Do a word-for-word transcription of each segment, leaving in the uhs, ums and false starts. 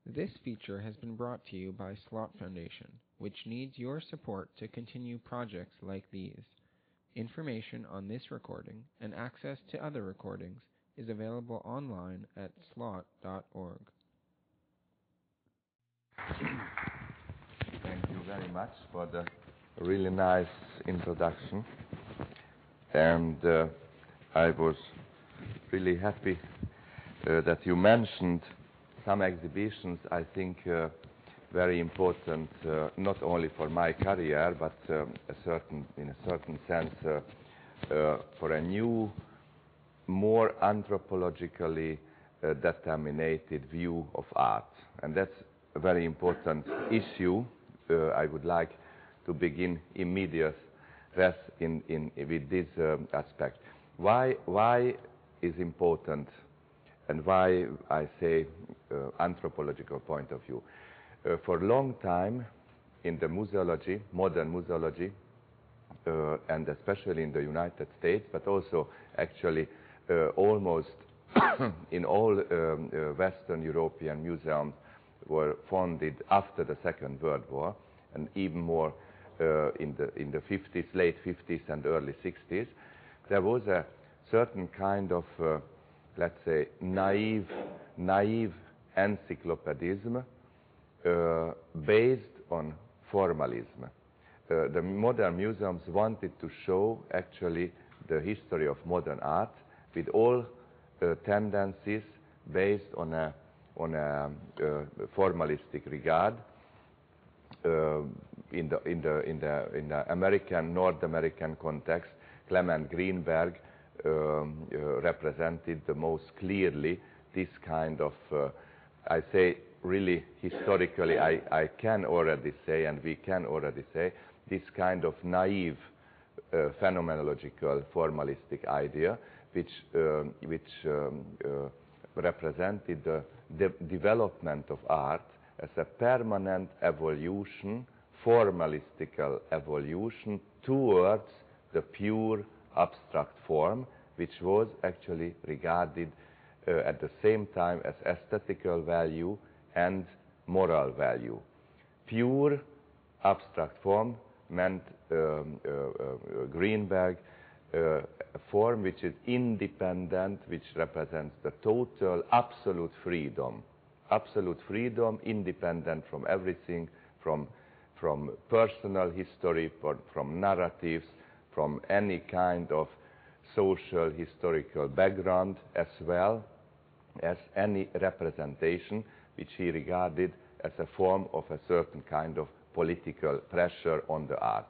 This feature has been brought to you by Slot Foundation, which needs your support to continue projects like these. Information on this recording and access to other recordings is available online at slot dot org. Thank you very much for the really nice introduction. And uh, I was really happy uh, that you mentioned some exhibitions, I think, uh, very important, uh, not only for my career, but um, a certain, in a certain sense, uh, uh, for a new, more anthropologically uh, determined view of art. And that's a very important issue. Uh, I would like to begin immediate res in, in, with this um, aspect. Why, why is important, and why I say uh, anthropological point of view? Uh, for a long time in the museology, modern museology, uh, and especially in the United States, but also actually uh, almost in all um, uh, Western European museums were founded after the Second World War, and even more uh, in the in the fifties, late fifties and early sixties, there was a certain kind of, uh, let's say, naive, naive encyclopedism uh, based on formalism. Uh, the modern museums wanted to show actually the history of modern art with all uh, tendencies based on a on a uh, formalistic regard. Uh, in the in the in the in the American North American context, Clement Greenberg um, uh, represented the most clearly this kind of, uh, I say, really historically, I, I can already say, and we can already say, this kind of naive uh, phenomenological formalistic idea, which um, which um, uh, represented the de development of art as a permanent evolution, formalistical evolution towards the pure abstract form, which was actually regarded uh, at the same time as aesthetical value and moral value. Pure abstract form meant um, uh, uh, Greenberg, uh, a form which is independent, which represents the total absolute freedom. Absolute freedom, independent from everything, from, from personal history, from narratives, from any kind of social historical background, as well as any representation which he regarded as a form of a certain kind of political pressure on the art.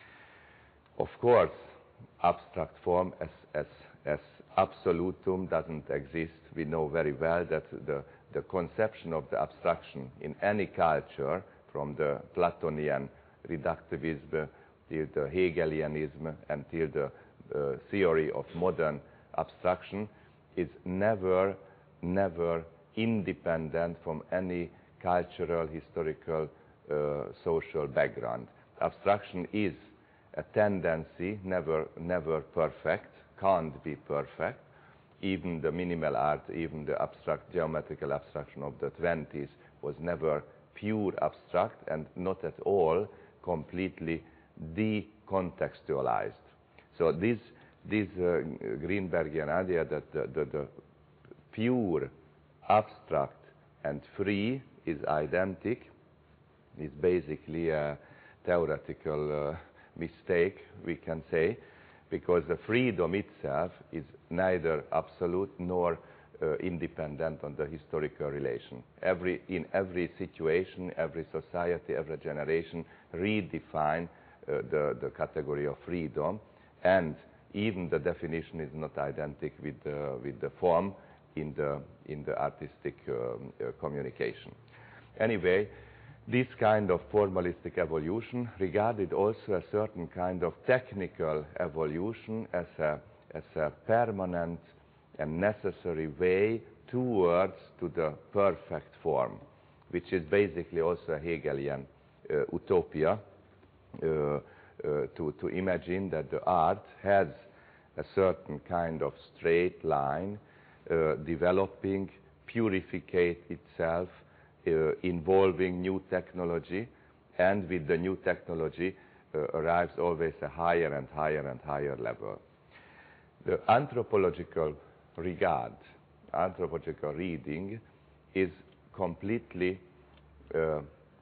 Of course, abstract form as, as, as absolutum doesn't exist. We know very well that the, the conception of the abstraction in any culture, from the Platonian reductivism till the Hegelianism until the uh, theory of modern abstraction, is never, never independent from any cultural, historical, uh, social background. Abstraction is a tendency, never, never perfect, can't be perfect. Even the minimal art, even the abstract geometrical abstraction of the twenties was never pure abstract and not at all completely decontextualized. So this, this uh, Greenbergian idea that the, the, the pure, abstract and free is identical is basically a theoretical uh, mistake, we can say, because the freedom itself is neither absolute nor uh, independent on the historical relation. Every, in every situation, every society, every generation redefine uh, the, the category of freedom, and even the definition is not identical with the, with the form in the, in the artistic um, uh, communication. Anyway, this kind of formalistic evolution regarded also a certain kind of technical evolution as a, as a permanent and necessary way towards to the perfect form, which is basically also a Hegelian uh, utopia, uh, uh, to, to imagine that the art has a certain kind of straight line uh, developing, purificate itself uh, involving new technology, and with the new technology uh, arrives always a higher and higher and higher level. The anthropological regard, anthropological reading, is completely uh,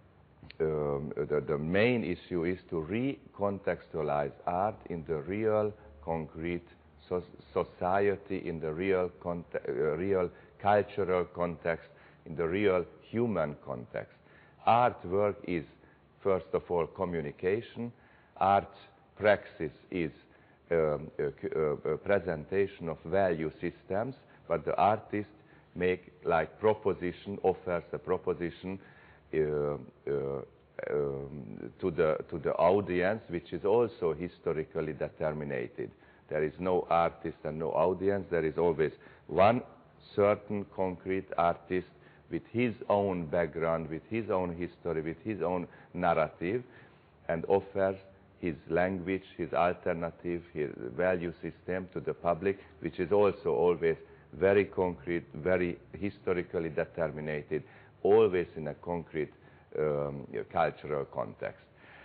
um, the, the main issue is to recontextualize art in the real, concrete so society, in the real, uh, real cultural context, in the real human context. Artwork is, first of all, communication. Art praxis is um, a, a, a presentation of value systems, but the artist make like proposition, offers a proposition uh, uh, um, to the to the audience, which is also historically determined. There is no artist and no audience. There is always one certain concrete artist with his own background, with his own history, with his own narrative, and offers his language, his alternative, his value system to the public, which is also always very concrete, very historically determined, always in a concrete um, cultural context.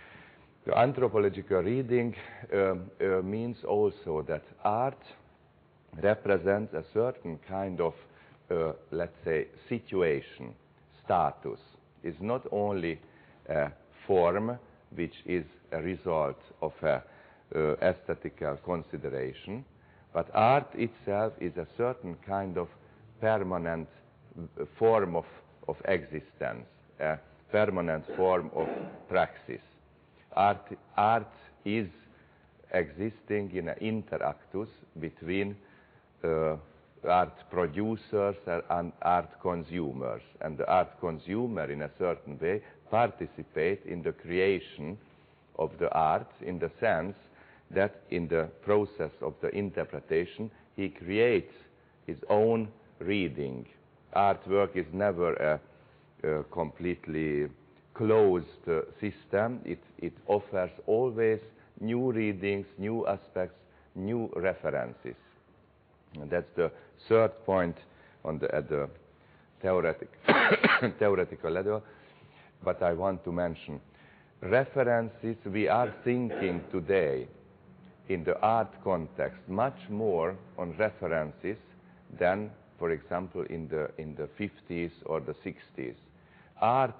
The anthropological reading um, uh, means also that art represents a certain kind of, uh, let's say, situation, status. It's not only a form which is a result of a uh, aesthetical consideration, but art itself is a certain kind of permanent form of, of existence, a permanent form of praxis. Art, art is existing in an interactus between uh, art producers and art consumers. And the art consumer, in a certain way, participate in the creation of the art, in the sense that in the process of the interpretation, he creates his own reading. Artwork is never a, a completely closed uh, system. It, it offers always new readings, new aspects, new references. And that's the third point on the, at the theoretic theoretical level. But I want to mention references. We are thinking today in the art context much more on references than, for example, in the in the fifties or the sixties. Art,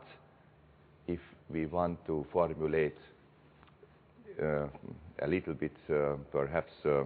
if we want to formulate uh, a little bit uh, perhaps uh,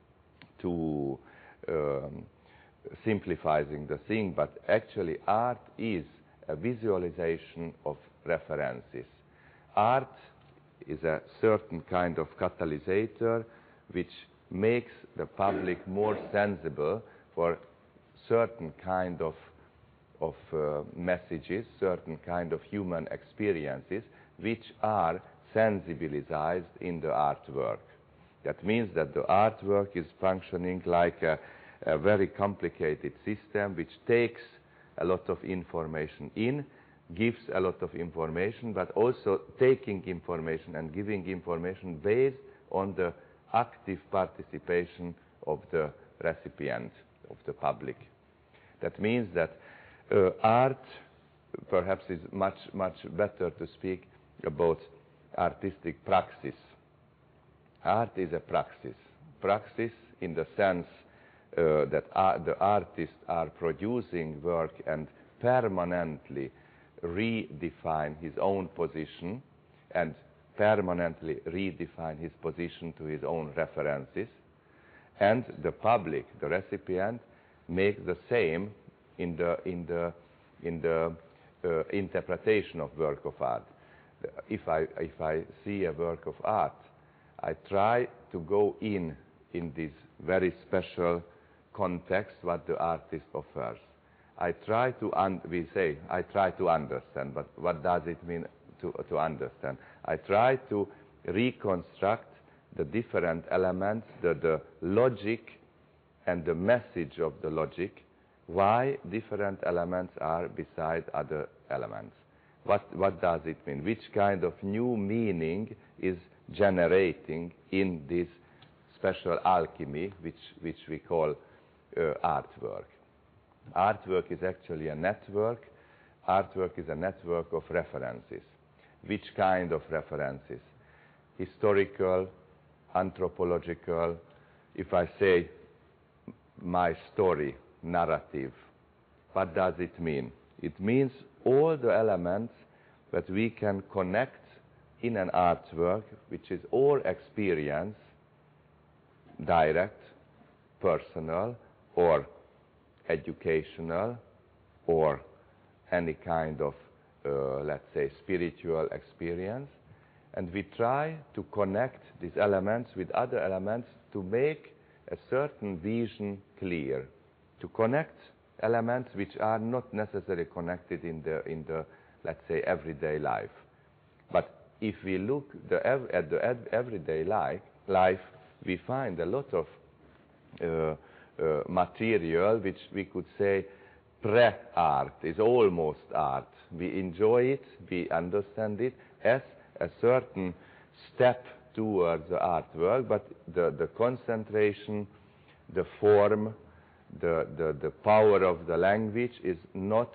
too um, simplifying the thing, but actually art is a visualization of references. Art is a certain kind of catalysator which makes the public more sensible for certain kind of, of uh, messages, certain kind of human experiences which are sensibilized in the artwork. That means that the artwork is functioning like a, a very complicated system which takes a lot of information in, gives a lot of information, but also taking information and giving information based on the active participation of the recipient, of the public. That means that uh, art perhaps is much, much better to speak about artistic praxis. Art is a praxis. Praxis in the sense uh, that art, the artists are producing work and permanently redefine his own position and permanently redefine his position to his own references, and the public, the recipient, makes the same in the in the in the uh, interpretation of work of art. If I if I see a work of art, I try to go in in this very special context what the artist offers. I try to, un we say, I try to understand, but what does it mean to, to understand? I try to reconstruct the different elements, the, the logic and the message of the logic, why different elements are beside other elements. What, what does it mean? Which kind of new meaning is generating in this special alchemy, which, which we call uh, artwork? Artwork is actually a network artwork is a network of references. Which kind of references? Historical, anthropological. If I say my story, narrative, what does it mean? It means all the elements that we can connect in an artwork, which is all experience, direct, personal, or educational, or any kind of, uh, let's say, spiritual experience. And we try to connect these elements with other elements to make a certain vision clear, to connect elements which are not necessarily connected in the, in the let's say, everyday life. But if we look the ev at the ev everyday life, life, we find a lot of uh, uh, material which we could say pre-art, is almost art. We enjoy it, we understand it as a certain step towards the artwork, but the, the concentration, the form, the, the, the power of the language is not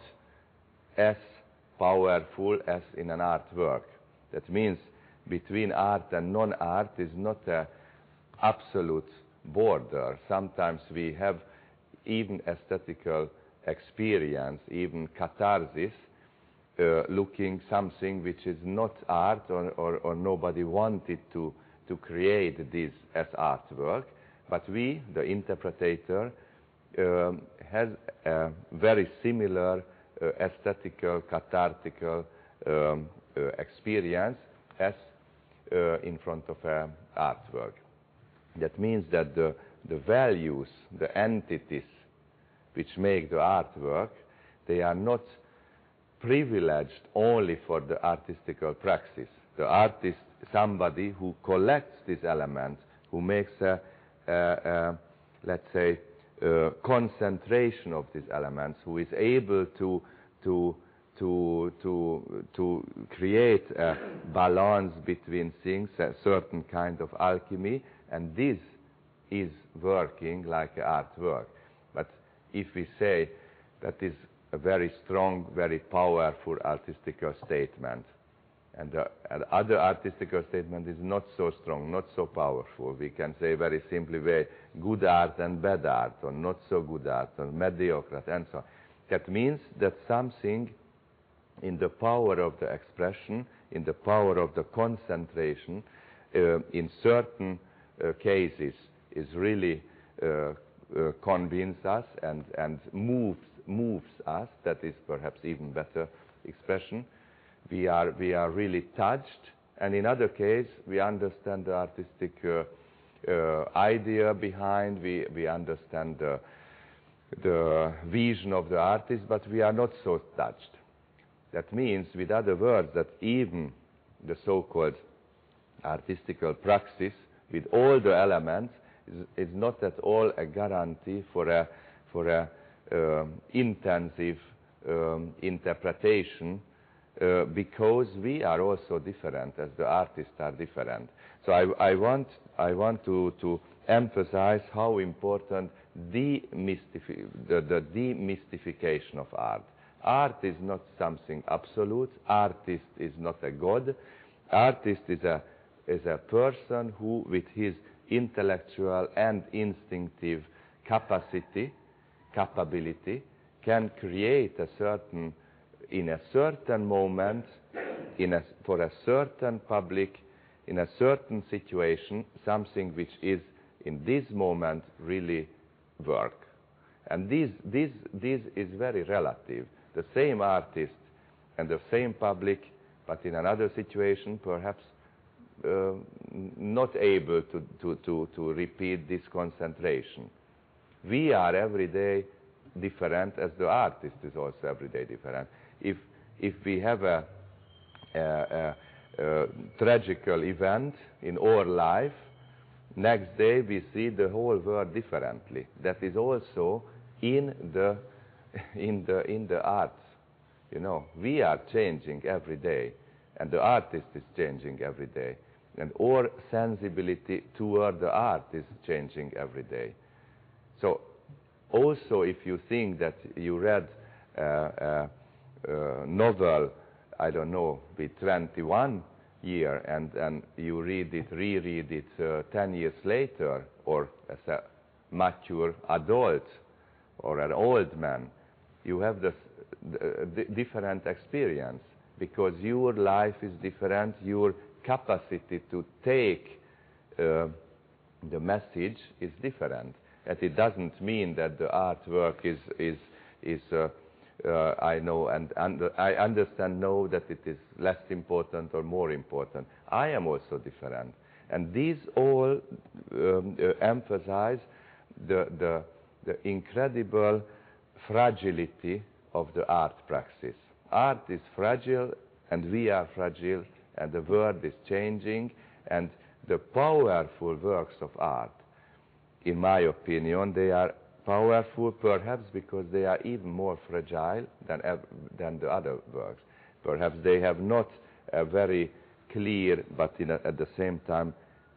as powerful as in an artwork. That means between art and non-art is not an absolute border. Sometimes we have even aesthetical experience, even catharsis, uh, looking something which is not art, or, or, or nobody wanted to, to create this as artwork. But we, the interpretator, um, has a very similar uh, aesthetical, cathartical um, uh, experience as uh, in front of an artwork. That means that the, the values, the entities which make the artwork, they are not privileged only for the artistical praxis. The artist, somebody who collects these elements, who makes a, a, a let's say, a concentration of these elements, who is able to, to, to, to, to create a balance between things, a certain kind of alchemy, and this is working like an artwork. But if we say that is a very strong, very powerful artistical statement, and the and other artistical statement is not so strong, not so powerful, we can say very simply, very good art and bad art, or not so good art, or mediocre, and so on. That means that something in the power of the expression, in the power of the concentration, uh, in certain uh, cases, is really uh, uh, convince us and, and moves, moves us. That is perhaps even better expression. We are, we are really touched, and in other case, we understand the artistic uh, uh, idea behind, we, we understand the, the vision of the artist, but we are not so touched. That means, with other words, that even the so-called artistical praxis, with all the elements, is, is not at all a guarantee for a, for a um, intensive um, interpretation, uh, because we are also different, as the artists are different. So I, I want, I want to, to emphasize how important demystifi- the, the demystification of art. Art is not something absolute. Artist is not a god. Artist is a, is a person who, with his intellectual and instinctive capacity, capability, can create a certain, in a certain moment, in a, for a certain public, in a certain situation, something which is, in this moment, really work. And this, this, this is very relative. The same artist and the same public, but in another situation, perhaps uh, not able to, to, to, to repeat this concentration. We are every day different, as the artist is also every day different. If, if we have a, a, a, a tragical event in our life, next day we see the whole world differently. That is also in the in the in the arts. You know, we are changing every day, and the artist is changing every day, and our sensibility toward the art is changing every day. So also, if you think that you read uh, uh, uh, novel, I don't know, with twenty-one year, and, and you read it, reread it uh, ten years later, or as a mature adult or an old man, you have this the different experience, because your life is different, your capacity to take uh, the message is different. And it doesn't mean that the artwork is, is, is uh, uh, I know and under, I understand, know that it is less important or more important. I am also different. And these all um, uh, emphasize the, the, the incredible fragility of the art praxis. Art is fragile, and we are fragile, and the world is changing, and the powerful works of art, in my opinion, they are powerful perhaps because they are even more fragile than, than the other works. Perhaps they have not a very clear, but in a, at the same time,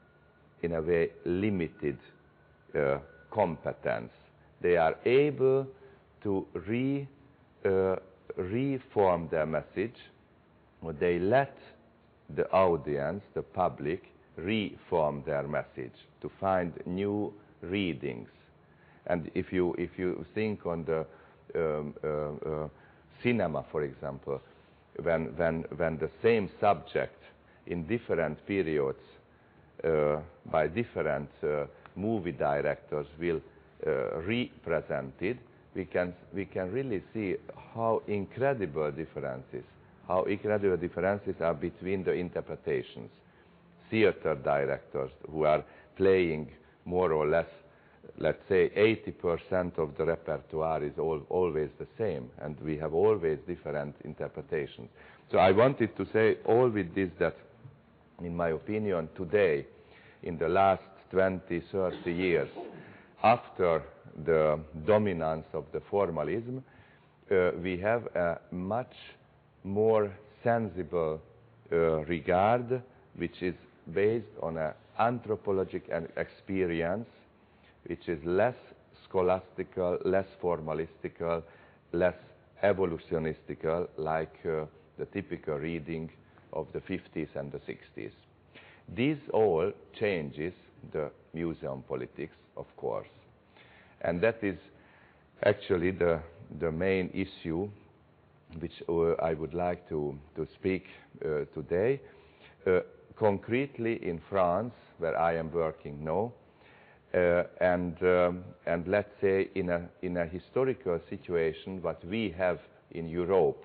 in a way, limited uh, competence. They are able to re, uh, reform their message, or they let the audience, the public, reform their message to find new readings. And if you, if you think on the um, uh, uh, cinema, for example, when, when, when the same subject in different periods uh, by different uh, movie directors will uh, represent it, we can, we can really see how incredible differences, how incredible differences are between the interpretations. Theater directors who are playing more or less, let's say eighty percent of the repertoire is all, always the same, and we have always different interpretations. So I wanted to say all with this that, in my opinion, today, in the last twenty, thirty years, after the dominance of the formalism, uh, we have a much more sensible uh, regard, which is based on an anthropologic experience, which is less scholastical, less formalistical, less evolutionistical, like uh, the typical reading of the fifties and the sixties. These all changes the museum politics, of course. And that is actually the, the main issue which uh, I would like to, to speak uh, today. Uh, concretely in France, where I am working now, uh, and, um, and let's say in a, in a historical situation what we have in Europe.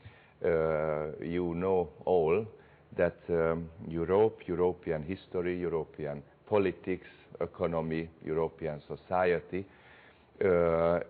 Uh, you know all that um, Europe, European history, European politics, economy, European society uh, uh,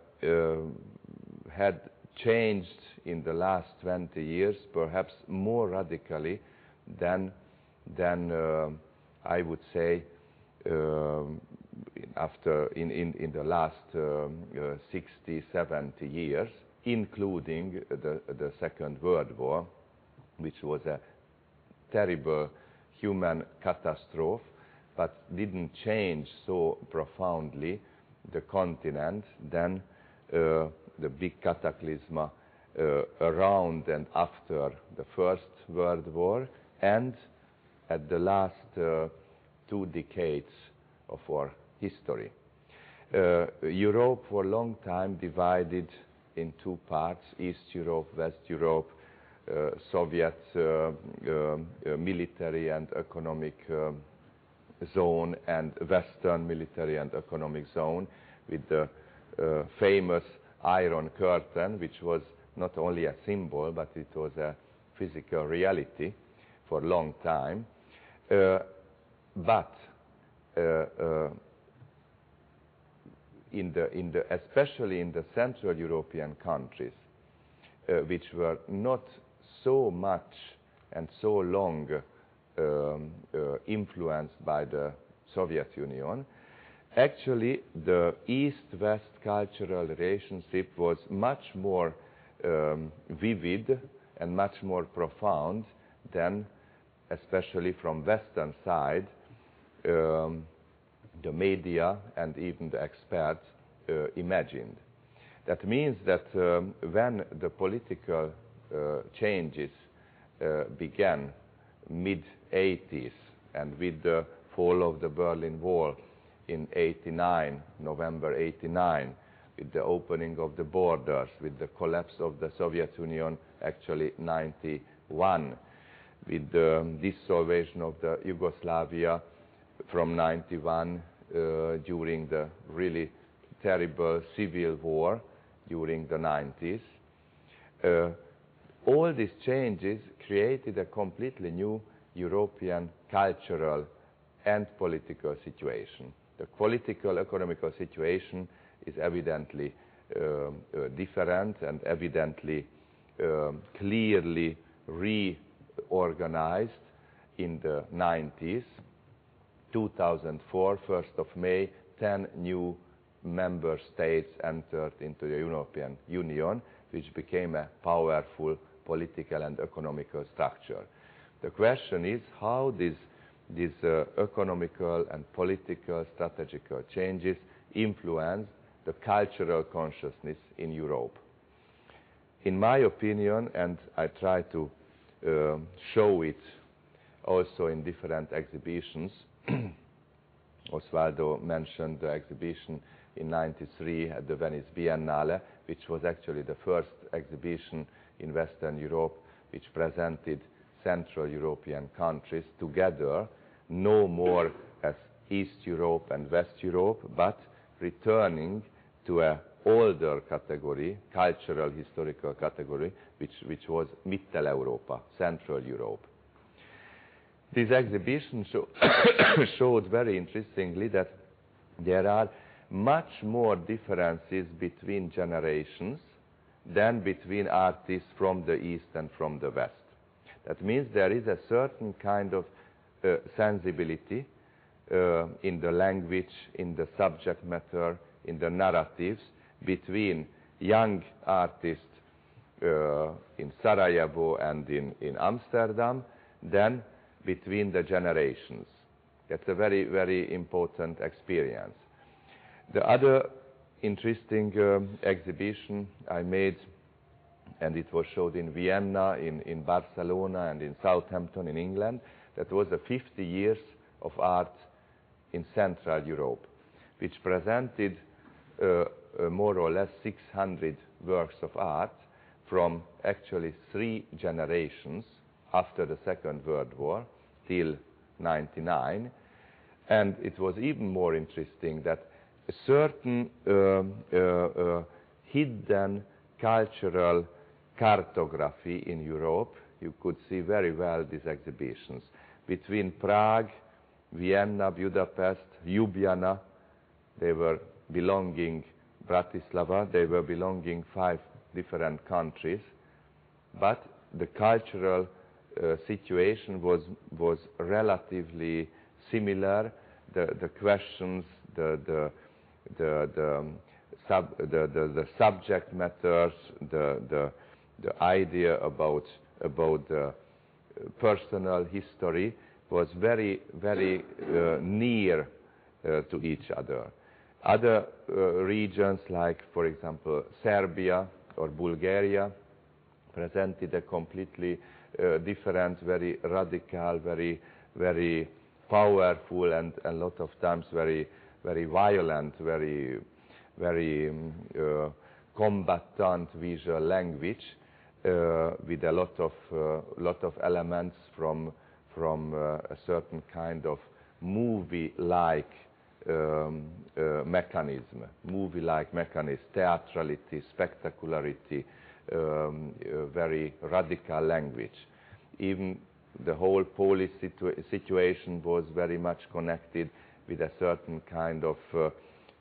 had changed in the last twenty years perhaps more radically than than uh, I would say uh, after in, in, in the last um, uh, sixty, seventy years, including the, the Second World War, which was a terrible human catastrophe, but didn't change so profoundly the continent than uh, the big cataclysm uh, around and after the First World War, and at the last uh, two decades of our history. Uh, Europe for a long time divided in two parts, East Europe, West Europe, uh, Soviet uh, uh, uh, military and economic uh, zone, and Western military and economic zone, with the uh, famous Iron Curtain, which was not only a symbol, but it was a physical reality for a long time. Uh, but uh, uh, in the, in the, especially in the Central European countries, uh, which were not so much and so long um, uh, influenced by the Soviet Union, actually the East-West cultural relationship was much more um, vivid and much more profound than, especially from Western side, um, the media and even the experts uh, imagined. That means that um, when the political uh, changes uh, began mid eighties, and with the fall of the Berlin Wall in eighty-nine, November eighty-nine, with the opening of the borders, with the collapse of the Soviet Union, actually ninety-one, with the dissolution of the Yugoslavia from ninety-one, uh, during the really terrible civil war during the nineties. Uh, all these changes created a completely new European cultural and political situation. The political, economical situation is evidently um, uh, different and evidently um, clearly reorganized in the nineties. two thousand four, first of May, ten new member states entered into the European Union, which became a powerful political and economical structure. The question is how these, these uh, economical and political strategical changes influence the cultural consciousness in Europe. In my opinion, and I try to uh, show it also in different exhibitions, Osvaldo mentioned the exhibition in ninety-three at the Venice Biennale, which was actually the first exhibition in Western Europe which presented Central European countries together, no more as East Europe and West Europe, but returning to an older category, cultural historical category, which, which was Mitteleuropa, Central Europe. This exhibition show showed very interestingly that there are much more differences between generations than between artists from the East and from the West. That means there is a certain kind of uh, sensibility uh, in the language, in the subject matter, in the narratives between young artists uh, in Sarajevo and in, in Amsterdam than between the generations. That's a very, very important experience. The other interesting um, exhibition I made, and it was showed in Vienna, in, in Barcelona, and in Southampton in England, that was the fifty years of art in Central Europe, which presented uh, uh, more or less six hundred works of art from actually three generations after the Second World War till ninety-nine. And it was even more interesting that a certain um, uh, uh, hidden cultural cartography in Europe, you could see very well these exhibitions. Between Prague, Vienna, Budapest, Ljubljana, they were belonging Bratislava, they were belonging five different countries, but the cultural uh, situation was, was relatively similar. The, the questions, the, the, the, the, um, sub, the, the, the subject matters, the, the, the idea about, about the personal history was very, very uh, near uh, to each other. Other uh, regions, like, for example, Serbia or Bulgaria, presented a completely uh, different, very radical, very, very powerful, and a lot of times very, very violent, very, very um, uh, combatant visual language, uh, with a lot of, uh, lot of elements from, from uh, a certain kind of movie-like um, uh, mechanism, movie-like mechanism, theatrality, spectacularity, um, uh, very radical language. Even the whole Polish situ situation was very much connected with a certain kind of uh,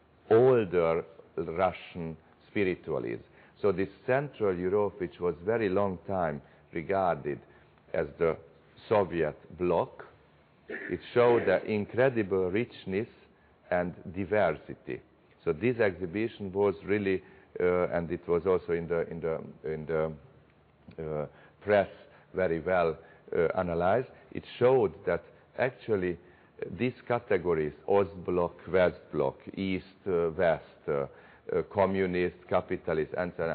older Russian spiritualism. So this Central Europe, which was very long time regarded as the Soviet bloc, it showed the incredible richness and diversity. So this exhibition was really, uh, and it was also in the in the in the uh, press very well uh, analyzed. It showed that actually uh, these categories, Ostblock, Westblock, East, uh, West, uh, uh, communist, capitalist, and so on,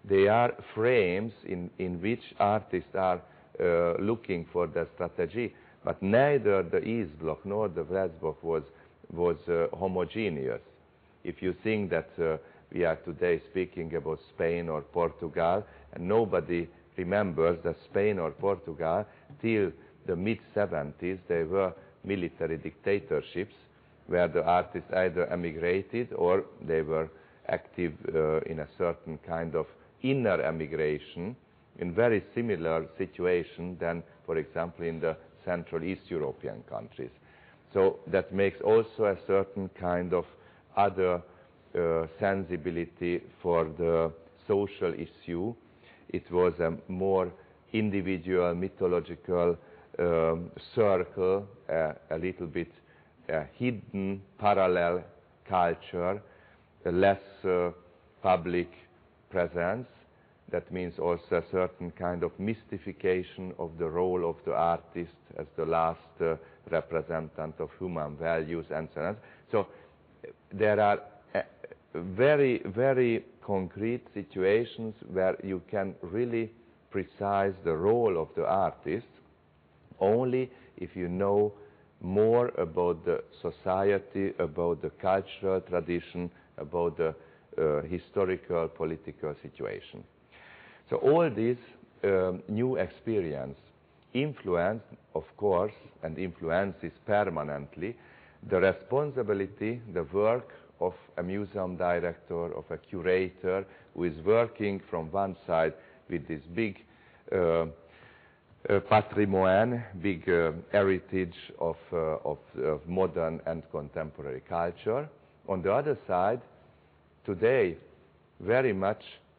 they are frames in, in which artists are uh, looking for the strategy, but neither the East Bloc nor the West Bloc was, was uh, homogeneous. If you think that uh, we are today speaking about Spain or Portugal, and nobody remembers that Spain or Portugal, till the mid seventies, they were military dictatorships where the artists either emigrated or they were active uh, in a certain kind of inner emigration, in very similar situation than, for example, in the Central East European countries. So that makes also a certain kind of other uh, sensibility for the social issue. It was a more individual, mythological um, circle, uh, a little bit uh, hidden, parallel culture, a less uh, public presence. That means also a certain kind of mystification of the role of the artist as the last uh, representative of human values and so on. So there are uh, very, very concrete situations where you can really precise the role of the artist only if you know more about the society, about the cultural tradition, about the uh, historical, political situation. So all this um, new experience influenced, of course, and influences permanently the responsibility, the work of a museum director, of a curator, who is working from one side with this big uh, uh, patrimoine, big uh, heritage of, uh, of, of modern and contemporary culture. On the other side, today, very much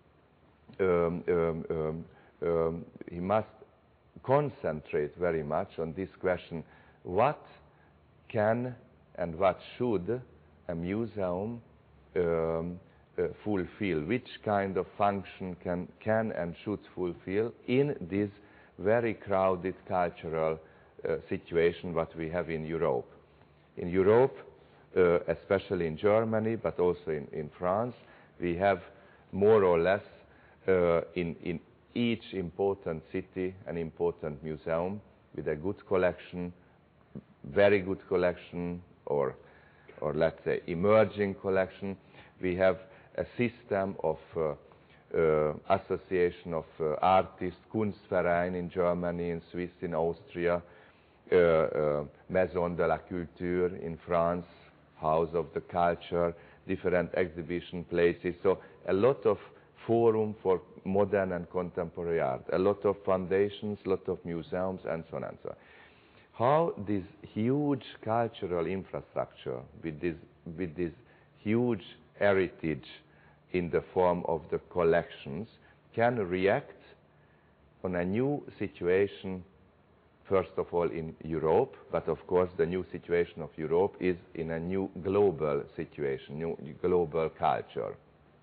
um, um, um, um, he must concentrate very much on this question: what can and what should a museum um, uh, fulfill? Which kind of function can, can and should fulfill in this very crowded cultural uh, situation what we have in Europe? In Europe, uh, especially in Germany, but also in, in France, we have more or less uh, in, in each important city an important museum with a good collection, very good collection, or or let's say emerging collection. We have a system of uh, uh, association of uh, artists, Kunstverein in Germany, in Swiss, in Austria, uh, uh, Maison de la Culture in France, House of the Culture, different exhibition places. So a lot of forum for modern and contemporary art, a lot of foundations, a lot of museums, and so on and so on. How this huge cultural infrastructure with this, with this huge heritage in the form of the collections can react on a new situation, first of all in Europe, but of course the new situation of Europe is in a new global situation, new global culture.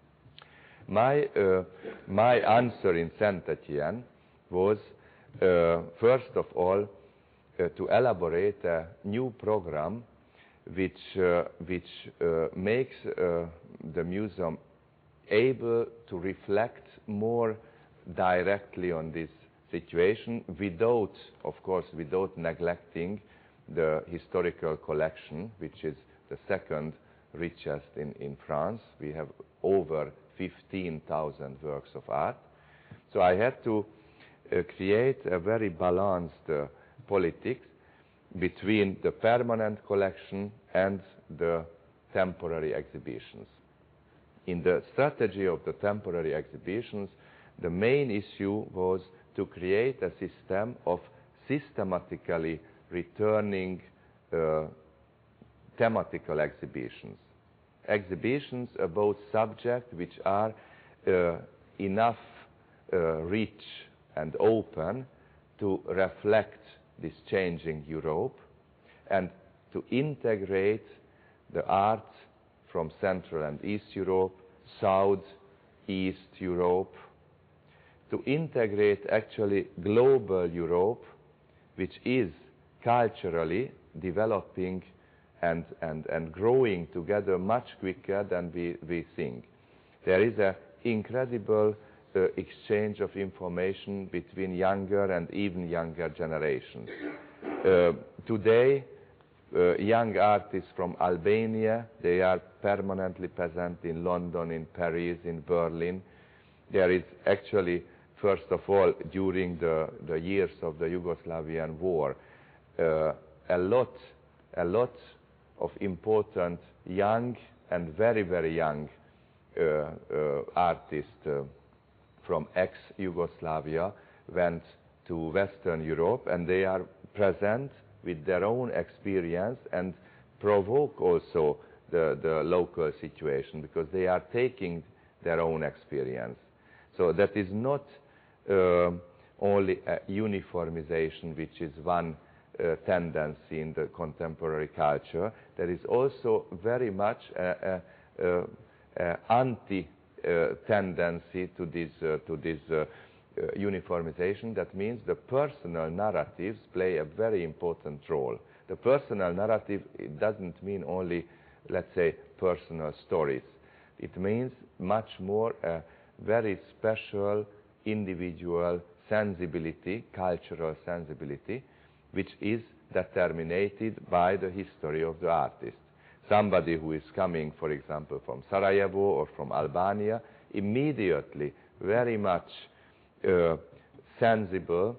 My, uh, my answer in Saint-Étienne was, uh, first of all, Uh, to elaborate a new program which, uh, which uh, makes uh, the museum able to reflect more directly on this situation without, of course, without neglecting the historical collection, which is the second richest in, in France. We have over fifteen thousand works of art. So I had to uh, create a very balanced uh, politics between the permanent collection and the temporary exhibitions. In the strategy of the temporary exhibitions, the main issue was to create a system of systematically returning uh, thematical exhibitions. Exhibitions about subjects which are uh, enough uh, rich and open to reflect this changing Europe and to integrate the art from Central and East Europe, South, East Europe, to integrate actually global Europe, which is culturally developing and, and, and growing together much quicker than we, we think. There is an incredible uh, exchange of information between younger and even younger generations. Uh, today, uh, young artists from Albania, they are permanently present in London, in Paris, in Berlin. There is actually, first of all, during the, the years of the Yugoslavian war, uh, a lot, a lot of important young and very, very young uh, uh, artists uh, from ex-Yugoslavia went to Western Europe, and they are present with their own experience and provoke also the, the local situation, because they are taking their own experience. So that is not uh, only a uniformization, which is one uh, tendency in the contemporary culture. There is also very much a, a, a, a anti uh, tendency to this, uh, to this uh, uh, uniformization. That means the personal narratives play a very important role. The personal narrative, it doesn't mean only, let's say, personal stories. It means much more uh, very special individual sensibility, cultural sensibility, which is determined by the history of the artist. Somebody who is coming, for example, from Sarajevo or from Albania, immediately very much uh, sensible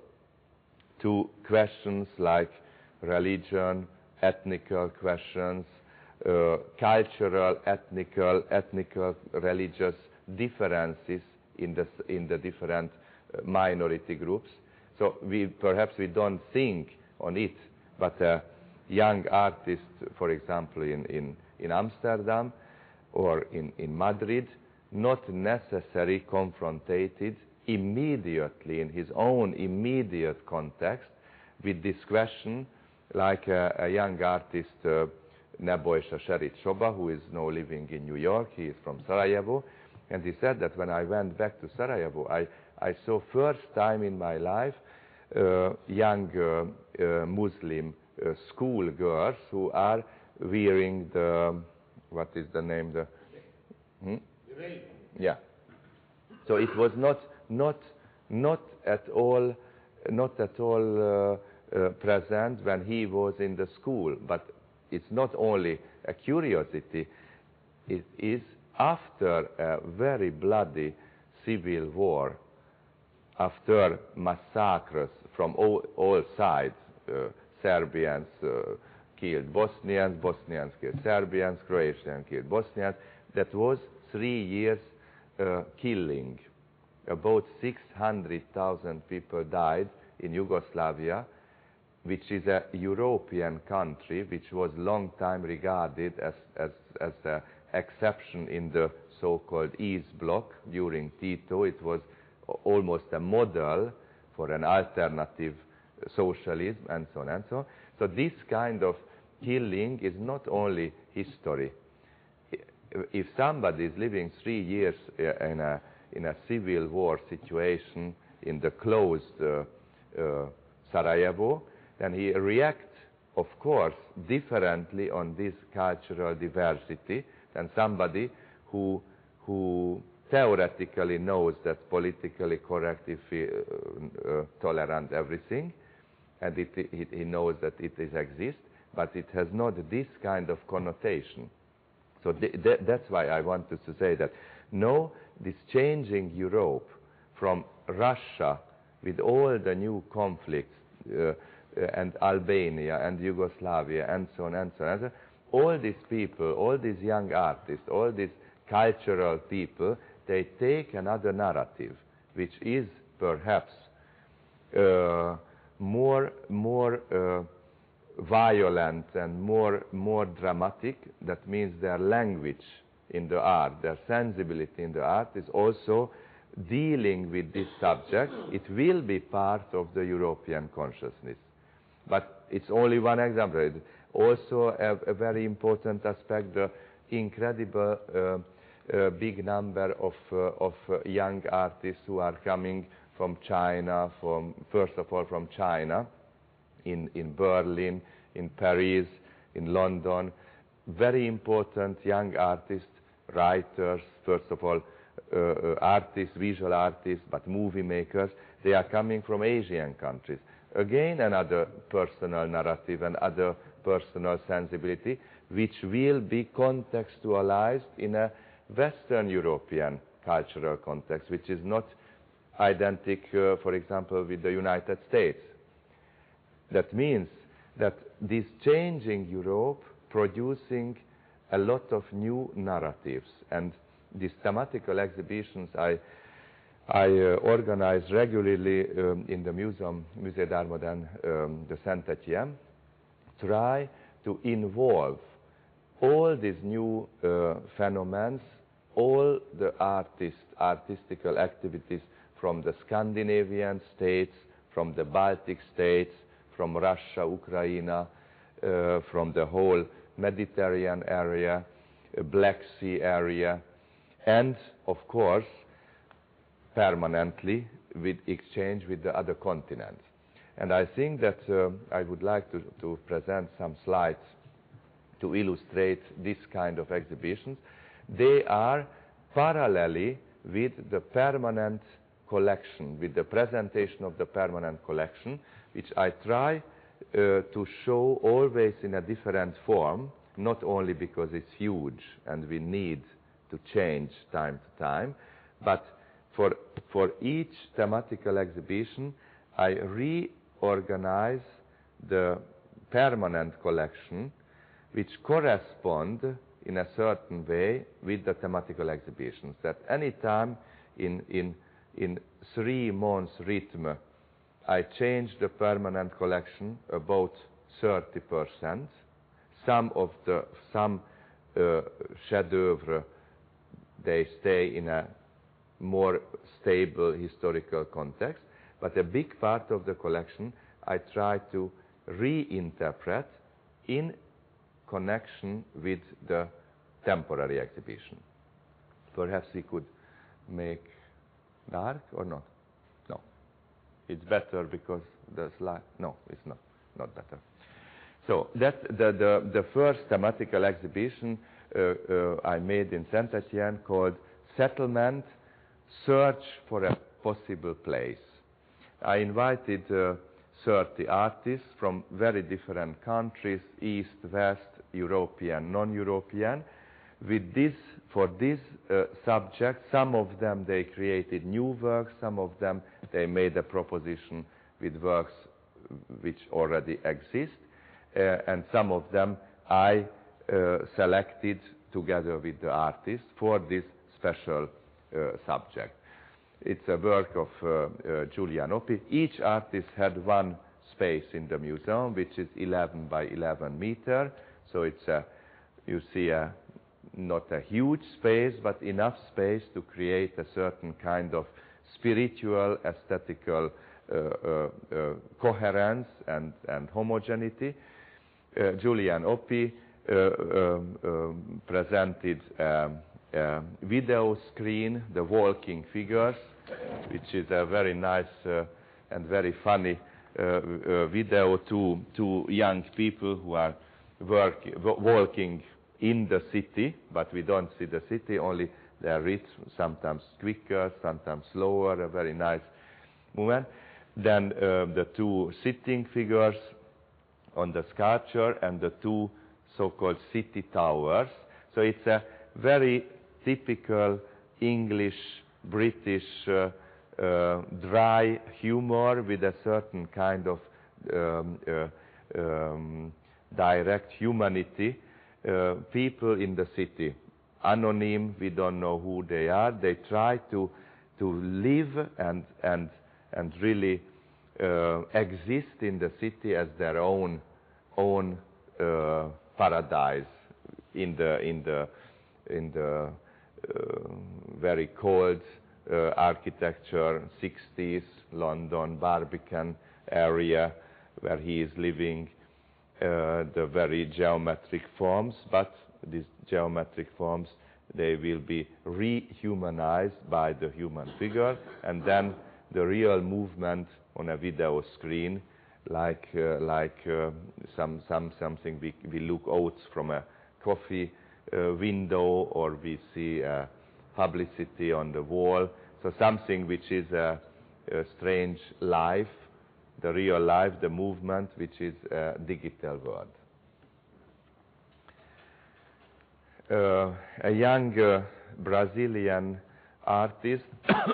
to questions like religion, ethnical questions, uh, cultural, ethnical, ethnical, religious differences in the, in the different uh, minority groups. So we, perhaps we don't think on it, but a young artist, for example, in, in, in Amsterdam or in, in Madrid, not necessarily confronted immediately in his own immediate context with this question, like a, a young artist, uh, Nebojša Šerić-Šoba, who is now living in New York. He is from Sarajevo. And he said that when I went back to Sarajevo, I, I saw first time in my life uh, young uh, uh, Muslim uh, school girls who are wearing the, what is the name? The, hmm? Yeah. So it was not, not, not at all, not at all uh, uh, present when he was in the school. But it's not only a curiosity, it is after a very bloody civil war, after massacres from all, all sides, uh, Serbians uh, killed Bosnians, Bosnians killed Serbians, Croatians killed Bosnians, that was three years uh, killing. About six hundred thousand people died in Yugoslavia, which is a European country which was long time regarded as, as, as a exception in the so-called East Bloc during Tito. It was almost a model for an alternative socialism and so on and so on. So this kind of killing is not only history. If somebody is living three years in a, in a civil war situation in the closed uh, uh, Sarajevo, then he reacts, of course, differently on this cultural diversity than somebody who, who theoretically knows that politically correct is uh, uh, tolerant everything, and it, it, he knows that it is exists, but it has not this kind of connotation. So th th that's why I wanted to say that, no, this changing Europe from Russia with all the new conflicts, uh, and Albania and Yugoslavia and so on and so on, and so on, all these people, all these young artists, all these cultural people, they take another narrative, which is perhaps uh, more, more uh, violent and more, more dramatic. That means their language in the art, their sensibility in the art is also dealing with this subject. It will be part of the European consciousness. But it's only one example. Also a, a very important aspect, the incredible uh, uh, big number of, uh, of uh, young artists who are coming from China, from, first of all from China, in, in Berlin, in Paris, in London. Very important young artists, writers, first of all, uh, uh, artists, visual artists, but movie makers, they are coming from Asian countries. Again, another personal narrative and other personal sensibility, which will be contextualized in a Western European cultural context, which is not identical, uh, for example, with the United States. That means that this changing Europe producing a lot of new narratives, and these thematical exhibitions I, I uh, organize regularly um, in the museum, Musée d'Art Moderne um, de Saint-Étienne, try to involve all these new uh, phenomena, all the artists, artistical activities from the Scandinavian states, from the Baltic states, from Russia, Ukraine, uh, from the whole Mediterranean area, uh, Black Sea area, and of course permanently with exchange with the other continents. And I think that uh, I would like to, to present some slides to illustrate this kind of exhibitions. They are parallelly with the permanent collection, with the presentation of the permanent collection, which I try uh, to show always in a different form, not only because it's huge and we need to change time to time, but for, for each thematical exhibition, I reorganize the permanent collection, which correspond in a certain way with the thematical exhibitions. That any time in, in, in three months rhythm, I change the permanent collection about thirty percent. Some of the, some uh, chefs-d'oeuvre, they stay in a more stable historical context, but a big part of the collection I try to reinterpret in connection with the temporary exhibition. Perhaps we could make dark or not? No. It's better because the slide, no, it's not, not better. So that the, the, the first thematical exhibition uh, uh, I made in Saint-Étienne called Settlement, Search for a Possible Place. I invited uh, thirty artists from very different countries, East, West, European, non-European. With this, for this uh, subject, some of them they created new works, some of them they made a proposition with works which already exist, uh, and some of them I uh, selected together with the artist for this special uh, subject. It's a work of uh, uh, Giulian Opie. Each artist had one space in the museum, which is eleven by eleven meter. So it's a, you see, a, not a huge space, but enough space to create a certain kind of spiritual, aesthetical uh, uh, uh, coherence and, and homogeneity. Uh, Giulian Opie uh, um, um, presented um, a video screen, the walking figures, which is a very nice uh, and very funny uh, uh, video to, to young people who are work, walking in the city, but we don't see the city, only their rhythm, sometimes quicker, sometimes slower, a very nice movement. Then uh, the two sitting figures on the sculpture and the two so-called city towers. So it's a very typical English, British uh, uh, dry humor with a certain kind of um, uh, um, direct humanity. Uh, people in the city, anonym, we don't know who they are. They try to to live and and and really uh, exist in the city as their own own uh, paradise in the in the in the uh, very cold uh, architecture, sixties London, Barbican area where he is living. Uh, the very geometric forms, but these geometric forms, they will be rehumanized by the human figure, and then the real movement on a video screen, like uh, like uh, some some something we, we look out from a coffee uh, window, or we see a, publicity on the wall. So something which is a, a strange life, the real life, the movement, which is a digital world. Uh, a young uh, Brazilian artist,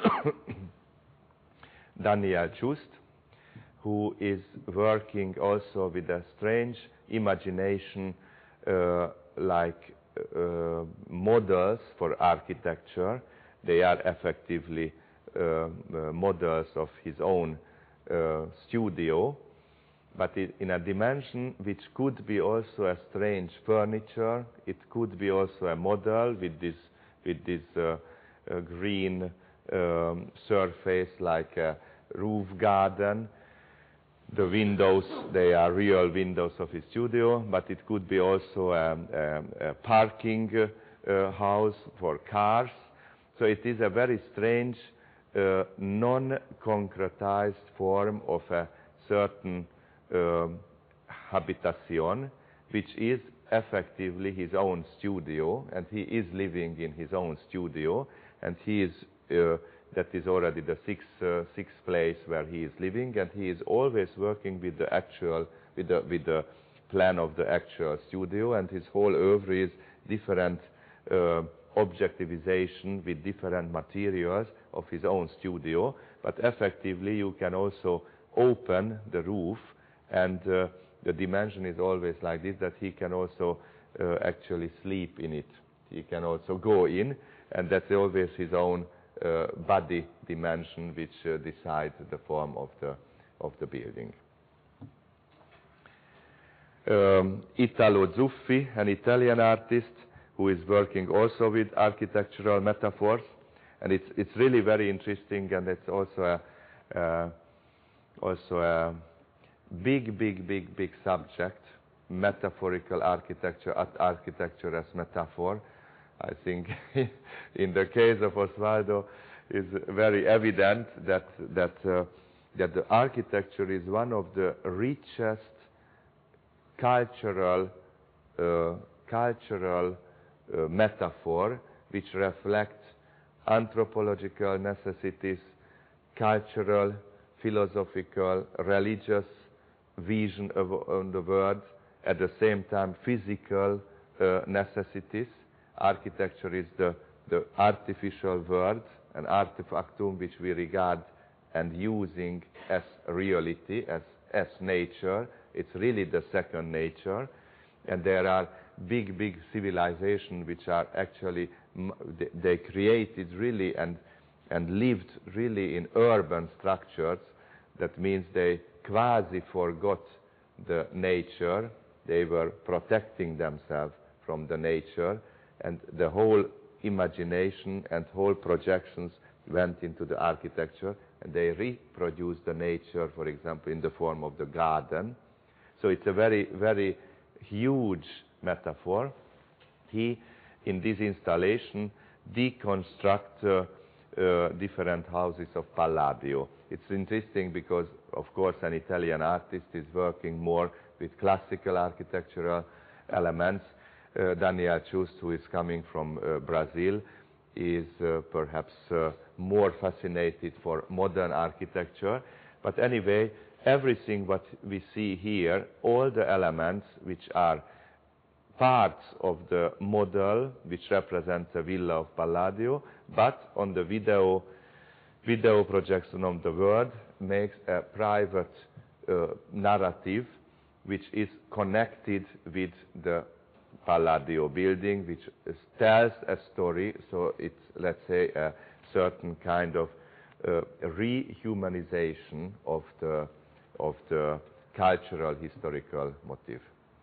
Daniel Chust, who is working also with a strange imagination uh, like uh, models for architecture. They are effectively uh, uh, models of his own uh, studio, but it, in a dimension which could be also a strange furniture. It could be also a model with this, with this uh, uh, green um, surface like a roof garden. The windows, they are real windows of his studio, but it could be also a, a, a parking uh, house for cars. So it is a very strange, uh, non-concretized form of a certain uh, habitation, which is effectively his own studio, and he is living in his own studio, and he is uh, that is already the sixth, uh, sixth place where he is living, and he is always working with the actual, with the, with the plan of the actual studio, and his whole oeuvre is different uh, objectivization with different materials of his own studio. But effectively, you can also open the roof, and uh, the dimension is always like this, that he can also uh, actually sleep in it. He can also go in, and that's always his own Uh, body dimension which uh, decides the form of the of the building. Um, Italo Zuffi, an Italian artist who is working also with architectural metaphors, and it's it's really very interesting, and it's also a uh, also a big big big big subject, metaphorical architecture, architecture as metaphor. I think in the case of Osvaldo it's very evident that that uh, that the architecture is one of the richest cultural uh, cultural uh, metaphor which reflects anthropological necessities, cultural, philosophical, religious vision of, of the world, at the same time physical uh, necessities. Architecture is the, the artificial world, an artefactum which we regard and using as reality, as, as nature. It's really the second nature. And there are big, big civilizations which are actually, they created really and, and lived really in urban structures. That means they quasi forgot the nature. They were protecting themselves from the nature. And the whole imagination and whole projections went into the architecture, and they reproduced the nature, for example, in the form of the garden. So it's a very, very huge metaphor. He, in this installation, deconstructs uh, uh, different houses of Palladio. It's interesting because, of course, an Italian artist is working more with classical architectural elements. Uh, Daniel Chust, who is coming from uh, Brazil, is uh, perhaps uh, more fascinated for modern architecture. But anyway, everything what we see here, all the elements which are parts of the model which represents the villa of Palladio, but on the video, video projection of the world makes a private uh, narrative which is connected with the Palladio building, which tells a story. So it's, let's say, a certain kind of uh, rehumanization of the of the cultural historical motif.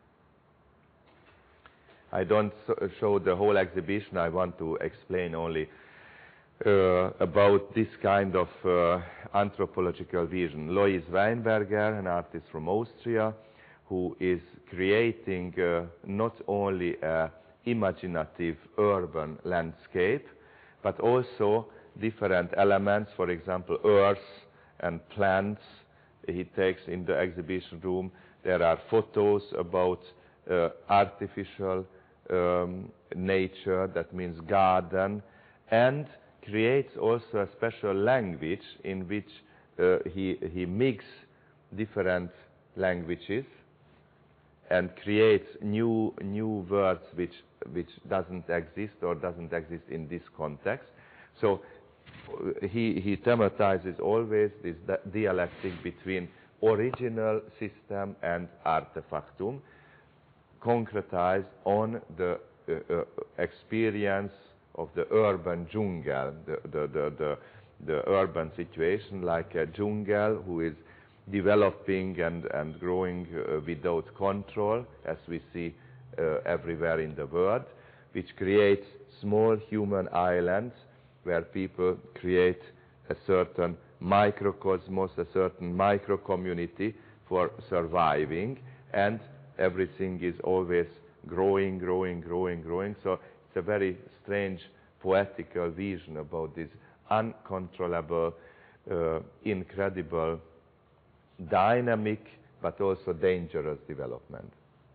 I don't so show the whole exhibition. I want to explain only uh, about this kind of uh, anthropological vision. Lois Weinberger, an artist from Austria, who is creating uh, not only an imaginative urban landscape, but also different elements, for example, earth and plants. He takes in the exhibition room. There are photos about uh, artificial um, nature, that means garden, and creates also a special language in which uh, he, he mixes different languages and creates new, new words which, which doesn't exist or doesn't exist in this context. So uh, he, he thematizes always this dialectic between original system and artefactum, concretized on the uh, uh, experience of the urban jungle, the, the, the, the, the urban situation, like a jungle who is developing and, and growing uh, without control, as we see uh, everywhere in the world, which creates small human islands where people create a certain microcosmos, a certain micro-community for surviving, and everything is always growing, growing, growing, growing. So it's a very strange poetical vision about this uncontrollable, uh, incredible, dynamic, but also dangerous development.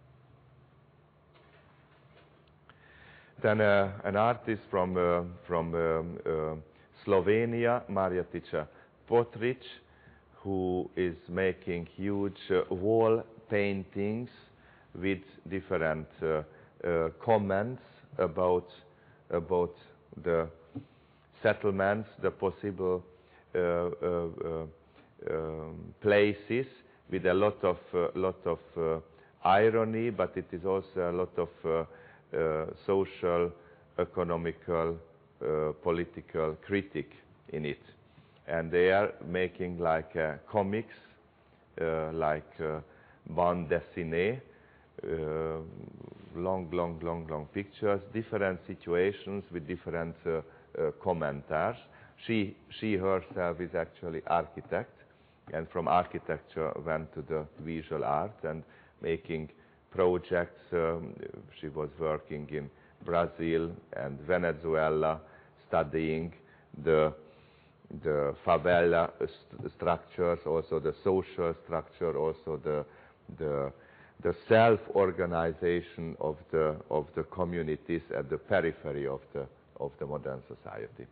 Then uh, an artist from, uh, from um, uh, Slovenia, Marjatica Potric, who is making huge uh, wall paintings with different uh, uh, comments about, about the settlements, the possible uh, uh, uh, um, places, with a lot of, uh, lot of uh, irony, but it is also a lot of uh, uh, social, economical, uh, political critique in it. And they are making like uh, comics, uh, like uh, bande dessinée, uh, long, long, long, long pictures, different situations with different uh, uh, commentaries. She, she herself is actually architect, and from architecture went to the visual art and making projects. Um, she was working in Brazil and Venezuela, studying the the favela st structures, also the social structure, also the the the self-organization of the of the communities at the periphery of the of the modern society.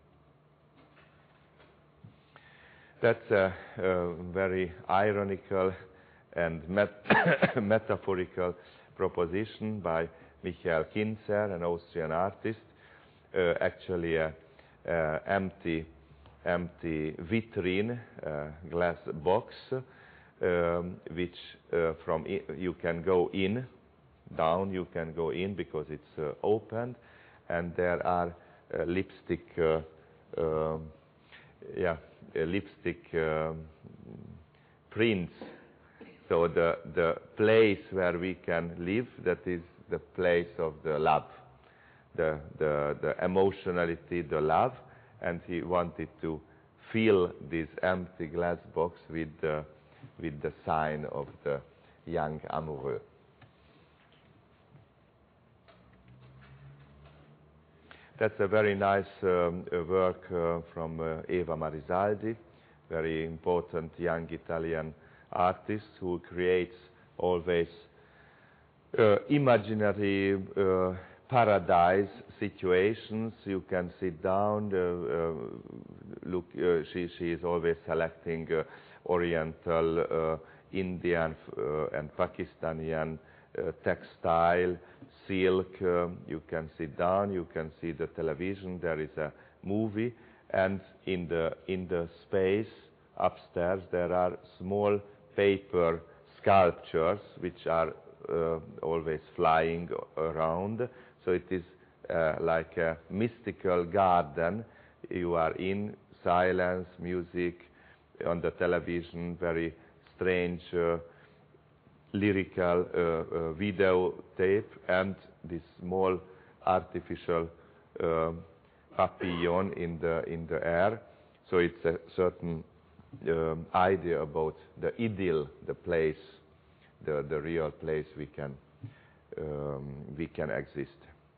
That's a, a very ironical and met metaphorical proposition by Michael Kinzer, an Austrian artist, uh, actually a, a empty empty vitrine, uh, glass box, um, which uh, from I you can go in, down you can go in because it's uh, opened, and there are uh, lipstick, uh, uh, yeah, uh, lipstick um, prints. So the the place where we can live, that is the place of the love, the the the emotionality, the love. And he wanted to fill this empty glass box with the, with the sign of the young amoureux. That's a very nice um, uh, work uh, from uh, Eva Marisaldi, very important young Italian artist who creates always uh, imaginary uh, paradise situations. You can sit down, uh, uh, look, uh, she, she is always selecting uh, Oriental, uh, Indian uh, and Pakistani uh, textile, silk. Uh, you can sit down, you can see the television, there is a movie, and in the, in the space upstairs there are small paper sculptures which are uh, always flying around. So it is uh, like a mystical garden. You are in silence, music, on the television, very strange uh, lyrical uh, uh, video tape, and this small artificial uh, papillon in the in the air. So it's a certain um, idea about the idyll, the place, the the real place we can um, we can exist.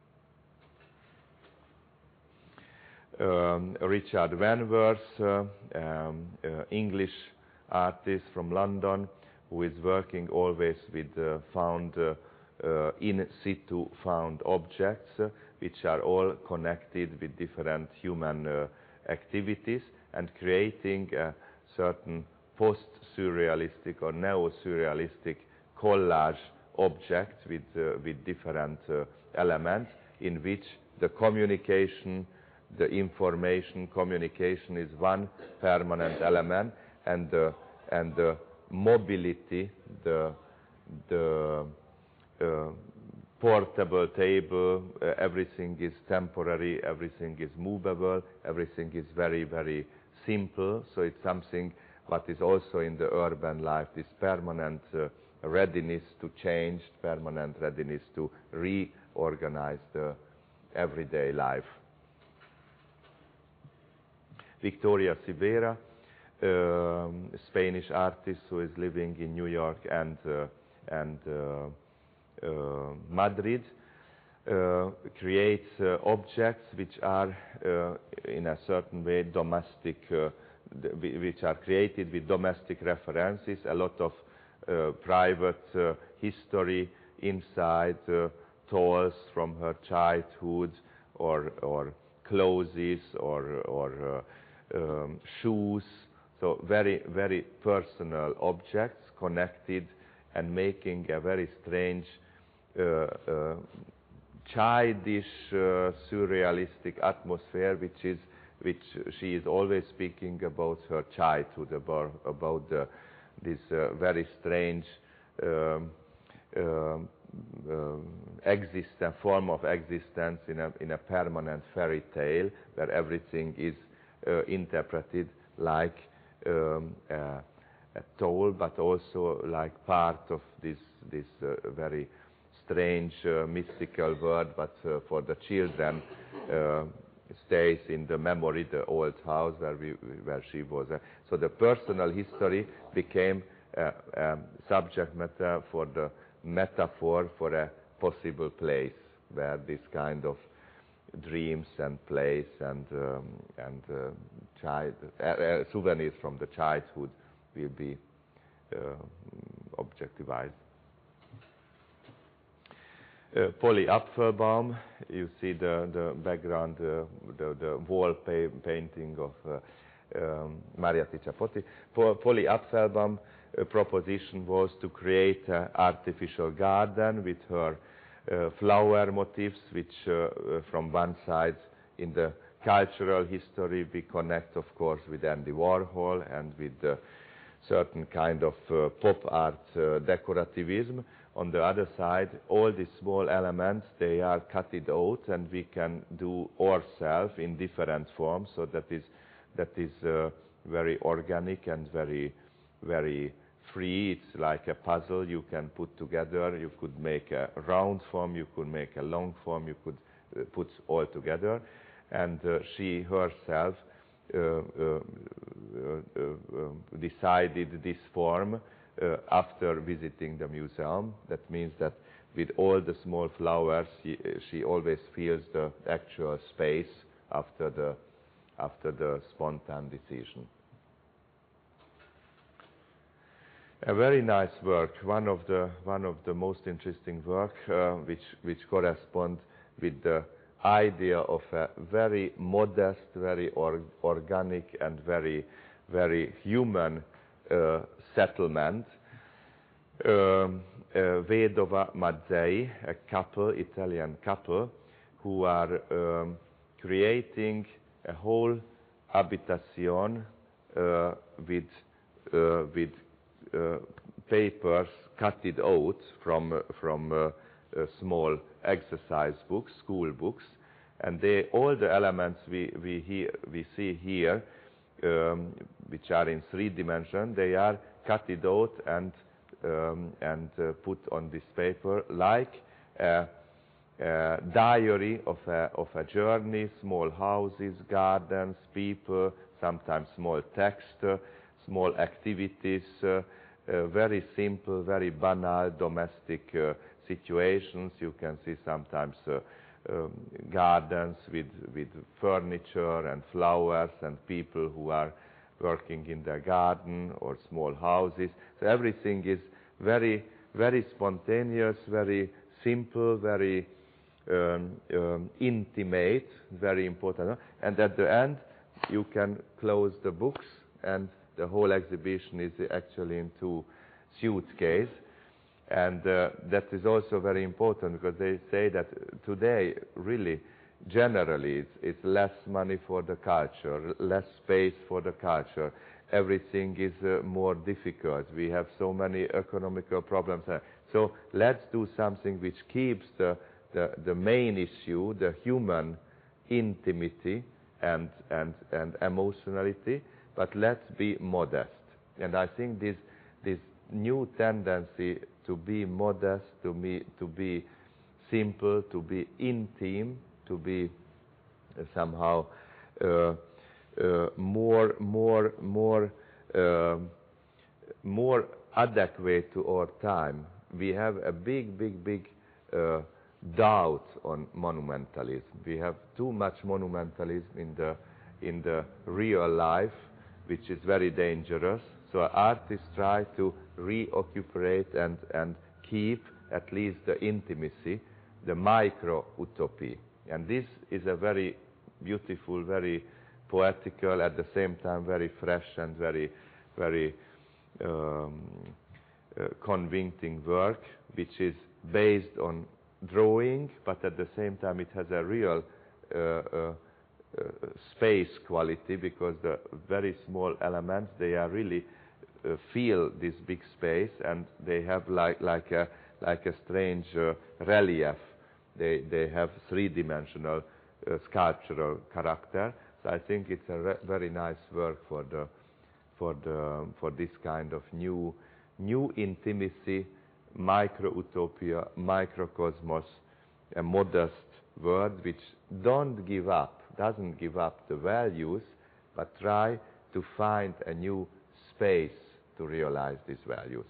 Um, Richard Vanworth, uh, um, uh, English artist from London, who is working always with uh, found uh, uh, in situ found objects, uh, which are all connected with different human uh, activities, and creating a certain post-surrealistic or neo-surrealistic collage object with, uh, with different uh, elements, in which the communication, the information communication is one permanent element, and the, and the mobility, the, the uh, portable table, uh, everything is temporary, everything is movable, everything is very, very simple. So it's something what is also in the urban life, this permanent uh, readiness to change, permanent readiness to reorganize the everyday life. Victoria Sivera, um, Spanish artist who is living in New York and, uh, and uh, uh, Madrid, uh, creates uh, objects which are uh, in a certain way domestic, uh, which are created with domestic references, a lot of uh, private uh, history inside, uh, toys from her childhood, or, or clothes, or, or uh, um, shoes. So very, very personal objects connected and making a very strange, uh, uh, childish, uh, surrealistic atmosphere, which is, which she is always speaking about her childhood, about, about the, this uh, very strange um, um, um, existence, form of existence in a, in a permanent fairy tale, where everything is uh, interpreted like um, a, a toll, but also like part of this, this uh, very strange uh, mystical world, but uh, for the children uh, stays in the memory, the old house where, we, where she was. Uh, so the personal history became a, a subject matter for the metaphor for a possible place where this kind of dreams and place and, um, and uh, child, uh, uh, souvenirs from the childhood will be uh, objectivized. Uh, Polly Apfelbaum, you see the, the background, uh, the, the wall pa painting of uh, um, Maria Ticciapotti. Po Polly Apfelbaum uh, proposition was to create an artificial garden with her uh, flower motifs, which uh, uh, from one side in the cultural history we connect, of course, with Andy Warhol and with uh, certain kind of uh, pop art uh, decorativism. On the other side, all these small elements, they are cutted out, and we can do ourselves in different forms. So that is, that is uh, very organic and very, very free. It's like a puzzle you can put together. You could make a round form, you could make a long form, you could uh, put all together. And uh, she herself uh, uh, uh, uh, decided this form Uh, after visiting the museum. That means that with all the small flowers, she, she always feels the actual space after the, after the spontaneous decision. A very nice work, one of the, one of the most interesting work, uh, which, which corresponds with the idea of a very modest, very or, organic and very, very human uh, settlement. Um, uh, Vedova Mazzei, a couple, Italian couple, who are um, creating a whole habitation uh, with, uh, with uh, papers cutted out from, uh, from uh, uh, small exercise books, school books, and they, all the elements we, we, hear, we see here, um, which are in three dimensions, they are cutted out and um, and uh, put on this paper like a, a diary of a, of a journey, small houses, gardens, people, sometimes small text, uh, small activities, uh, uh, very simple, very banal domestic uh, situations. You can see sometimes uh, um, gardens with, with furniture and flowers and people who are working in their garden, or small houses. So everything is very, very spontaneous, very simple, very, um, um, intimate, very important. No? And at the end, you can close the books, and the whole exhibition is actually in two suitcases. And uh, that is also very important, because they say that today, really, generally, it's, it's less money for the culture, less space for the culture. Everything is uh, more difficult. We have so many economical problems. So let's do something which keeps the, the, the main issue, the human intimacy and, and, and emotionality, but let's be modest. And I think this, this new tendency to be modest, to be, to be simple, to be intimate, to be uh, somehow uh, uh, more, more, more, uh, more adequate to our time. We have a big, big, big uh, doubt on monumentalism. We have too much monumentalism in the, in the real life, which is very dangerous. So artists try to reoccupy and, and keep at least the intimacy, the micro-utopia. And this is a very beautiful, very poetical, at the same time very fresh and very, very um, uh, convincing work, which is based on drawing, but at the same time it has a real uh, uh, uh, space quality, because the very small elements, they are really uh, feel this big space, and they have like, like, a, like a strange uh, relief. They, they have three-dimensional uh, sculptural character. So I think it's a re very nice work for, the, for, the, for this kind of new, new intimacy, micro-utopia, microcosmos, a modest world which don't give up, doesn't give up the values, but try to find a new space to realize these values.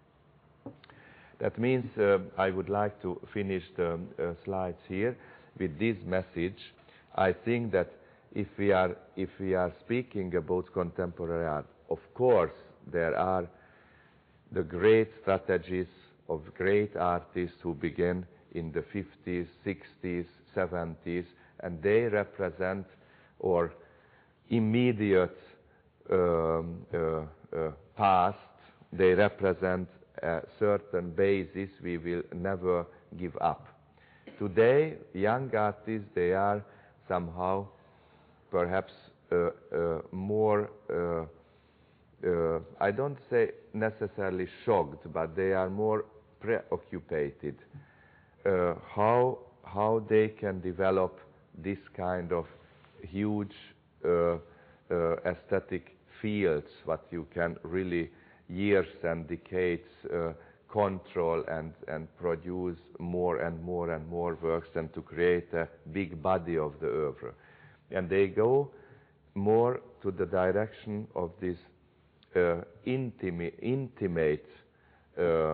That means uh, I would like to finish the uh, slides here with this message. I think that if we are, if we are speaking about contemporary art, of course there are the great strategies of great artists who began in the fifties, sixties, seventies, and they represent our immediate um, uh, uh, past. They represent a certain basis we will never give up. Today, young artists, they are somehow perhaps uh, uh, more, uh, uh, I don't say necessarily shocked, but they are more preoccupied uh, how, how they can develop this kind of huge uh, uh, aesthetic fields, what you can really years and decades uh, control and, and produce more and more and more works, and to create a big body of the oeuvre. And they go more to the direction of this uh, intimi intimate, uh,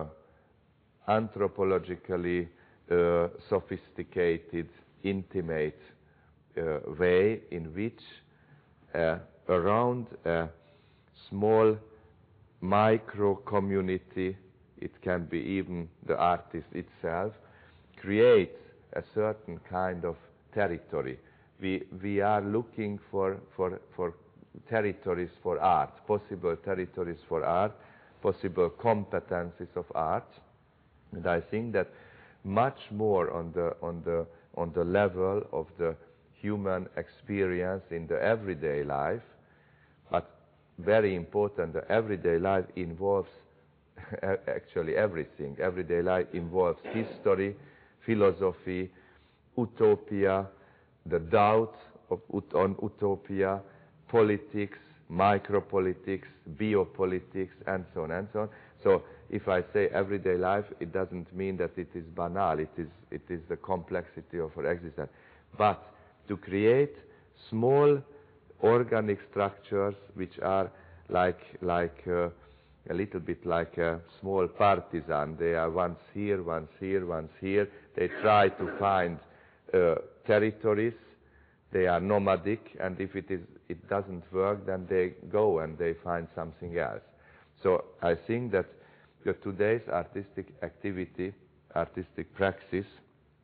anthropologically uh, sophisticated, intimate uh, way in which uh, around a small micro community, it can be even the artist itself, creates a certain kind of territory. We, we are looking for, for, for territories for art, possible territories for art, possible competencies of art. And I think that much more on the, on the, on the level of the human experience in the everyday life, but very important, the everyday life involves actually everything. Everyday life involves history, philosophy, utopia, the doubt of, on utopia, politics, micropolitics, biopolitics, and so on and so on. So if I say everyday life, it doesn't mean that it is banal. It is, it is the complexity of our existence. But to create small organic structures which are like, like uh, a little bit like a small partisan. They are once here, once here, once here. They try to find uh, territories. They are nomadic, and if it, is, it doesn't work, then they go and they find something else. So I think that the today's artistic activity, artistic praxis,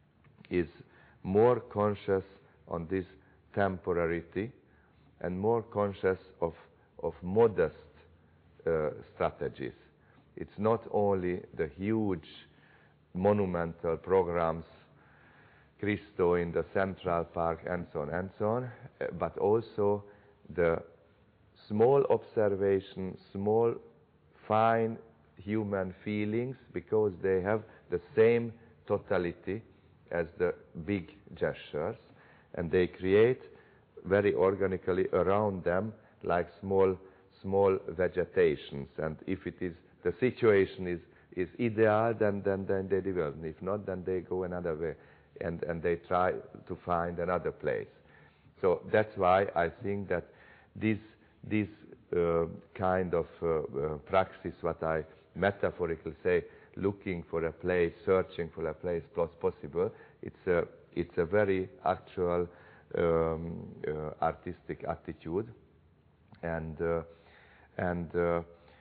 is more conscious on this temporarity and more conscious of, of modest uh, strategies. It's not only the huge monumental programs, Christo in the Central Park and so on and so on, uh, but also the small observation, small fine human feelings, because they have the same totality as the big gestures, and they create very organically around them like small small vegetations. And if it is the situation is is ideal, then then then they develop. If not, then they go another way, and and they try to find another place. So that's why I think that this this uh, kind of uh, uh, praxis, what I metaphorically say, looking for a place, searching for a place plus possible, it's a it's a very actual um, uh, artistic attitude, and uh, and uh,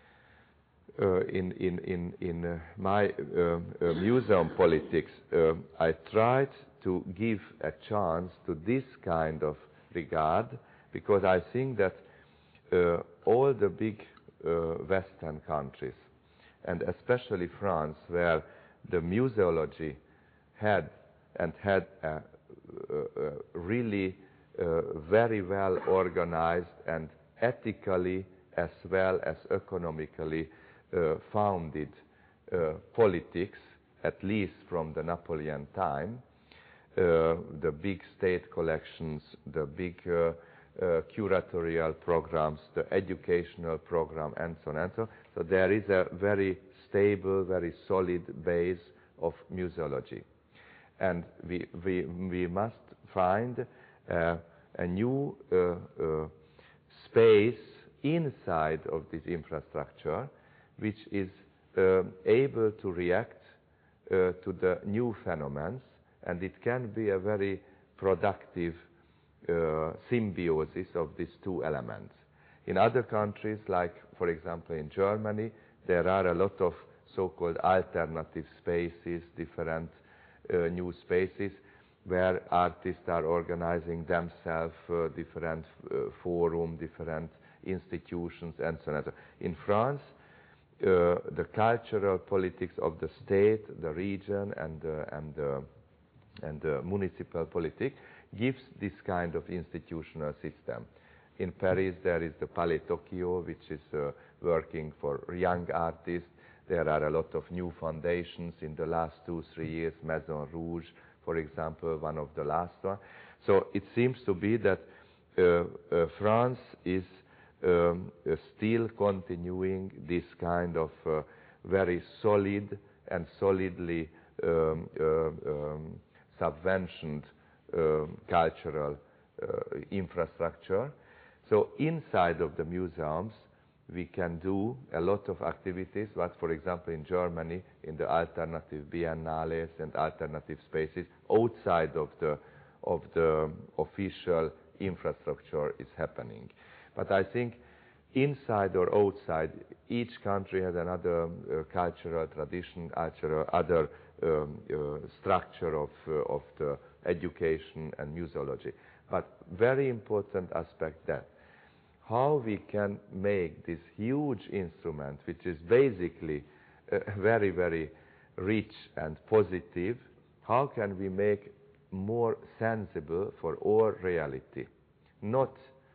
uh, in in in in uh, my uh, uh, museum politics, uh, I tried to give a chance to this kind of regard, because I think that uh, all the big uh, Western countries, and especially France, where the museology had and had a, a, a really uh, very well organized and ethically as well as economically uh, founded uh, politics, at least from the Napoleon time, uh, the big state collections, the big uh, Uh, curatorial programs, the educational program, and so on and so on. So there is a very stable, very solid base of museology. And we, we, we must find uh, a new uh, uh, space inside of this infrastructure, which is uh, able to react uh, to the new phenomena, and it can be a very productive Uh, symbiosis of these two elements. In other countries, like for example in Germany, there are a lot of so-called alternative spaces, different uh, new spaces, where artists are organizing themselves, uh, different uh, forum, different institutions, and so on. And so on. In France, uh, the cultural politics of the state, the region, and uh, and uh, and the municipal politics gives this kind of institutional system. In Paris, there is the Palais Tokyo, which is uh, working for young artists. There are a lot of new foundations in the last two, three years, Maison Rouge, for example, one of the last one. So it seems to be that uh, uh, France is um, uh, still continuing this kind of uh, very solid and solidly um, uh, um, subventioned Um, cultural uh, infrastructure. So inside of the museums we can do a lot of activities, what for example in Germany in the alternative biennales and alternative spaces outside of the of the official infrastructure is happening. But I think inside or outside, each country has another uh, cultural tradition, cultural other um, uh, structure of uh, of the education and museology. But very important aspect that how we can make this huge instrument, which is basically uh, very, very rich and positive, how can we make more sensible for our reality? Not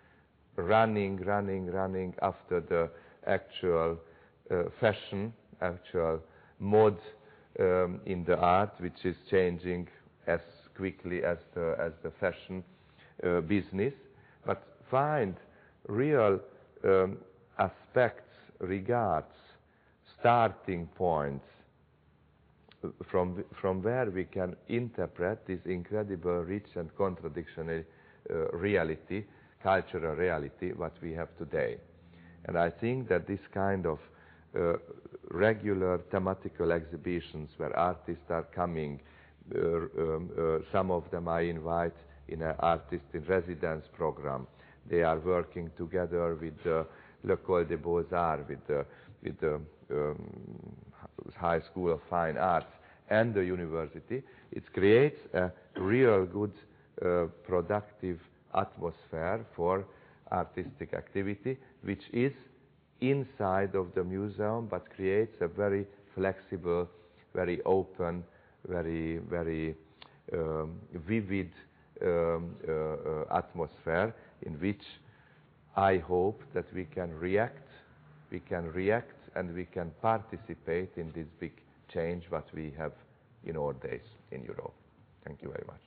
running, running, running after the actual uh, fashion, actual mode um, in the art, which is changing as quickly as the, as the fashion uh, business, but find real um, aspects, regards, starting points from, from where we can interpret this incredible, rich and contradictory uh, reality, cultural reality, what we have today. And I think that this kind of uh, regular thematical exhibitions where artists are coming, Uh, um, uh, some of them I invite in an artist in residence program. They are working together with the L'École des Beaux-Arts, with the, with the um, High School of Fine Arts, and the university. It creates a real good, uh, productive atmosphere for artistic activity, which is inside of the museum, but creates a very flexible, very open, very, very um, vivid um, uh, uh, atmosphere in which I hope that we can react, we can react and we can participate in this big change what we have in our days in Europe. Thank you very much.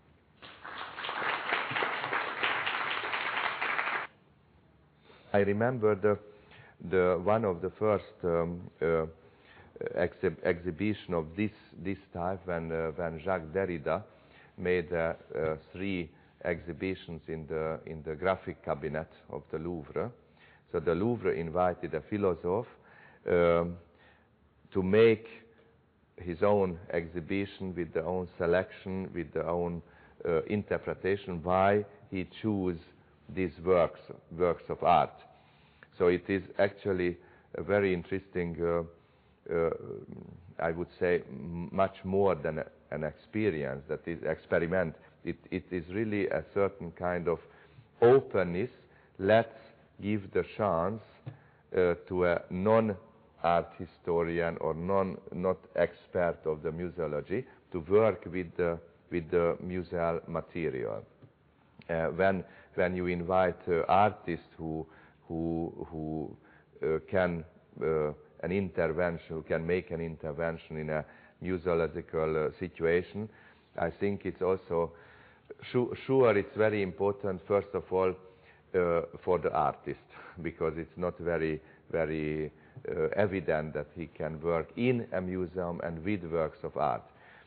I remember the, the one of the first um, uh, exhib exhibition of this this type when uh, when Jacques Derrida made uh, uh, three exhibitions in the in the graphic cabinet of the Louvre. So the Louvre invited a philosopher um, to make his own exhibition with the own selection, with the own uh, interpretation, why he chose these works, works of art. So it is actually a very interesting, uh, uh, I would say, m much more than a, an experience, that is experiment. It, it is really a certain kind of openness. Let's give the chance uh, to a non-art historian or non, not expert of the museology to work with the, with the museal material. Uh, when, when you invite uh, artists who, who, who uh, can uh, an intervention, who can make an intervention in a museological uh, situation, I think it's also su sure it's very important, first of all, uh, for the artist, because it's not very, very uh, evident that he can work in a museum and with works of art.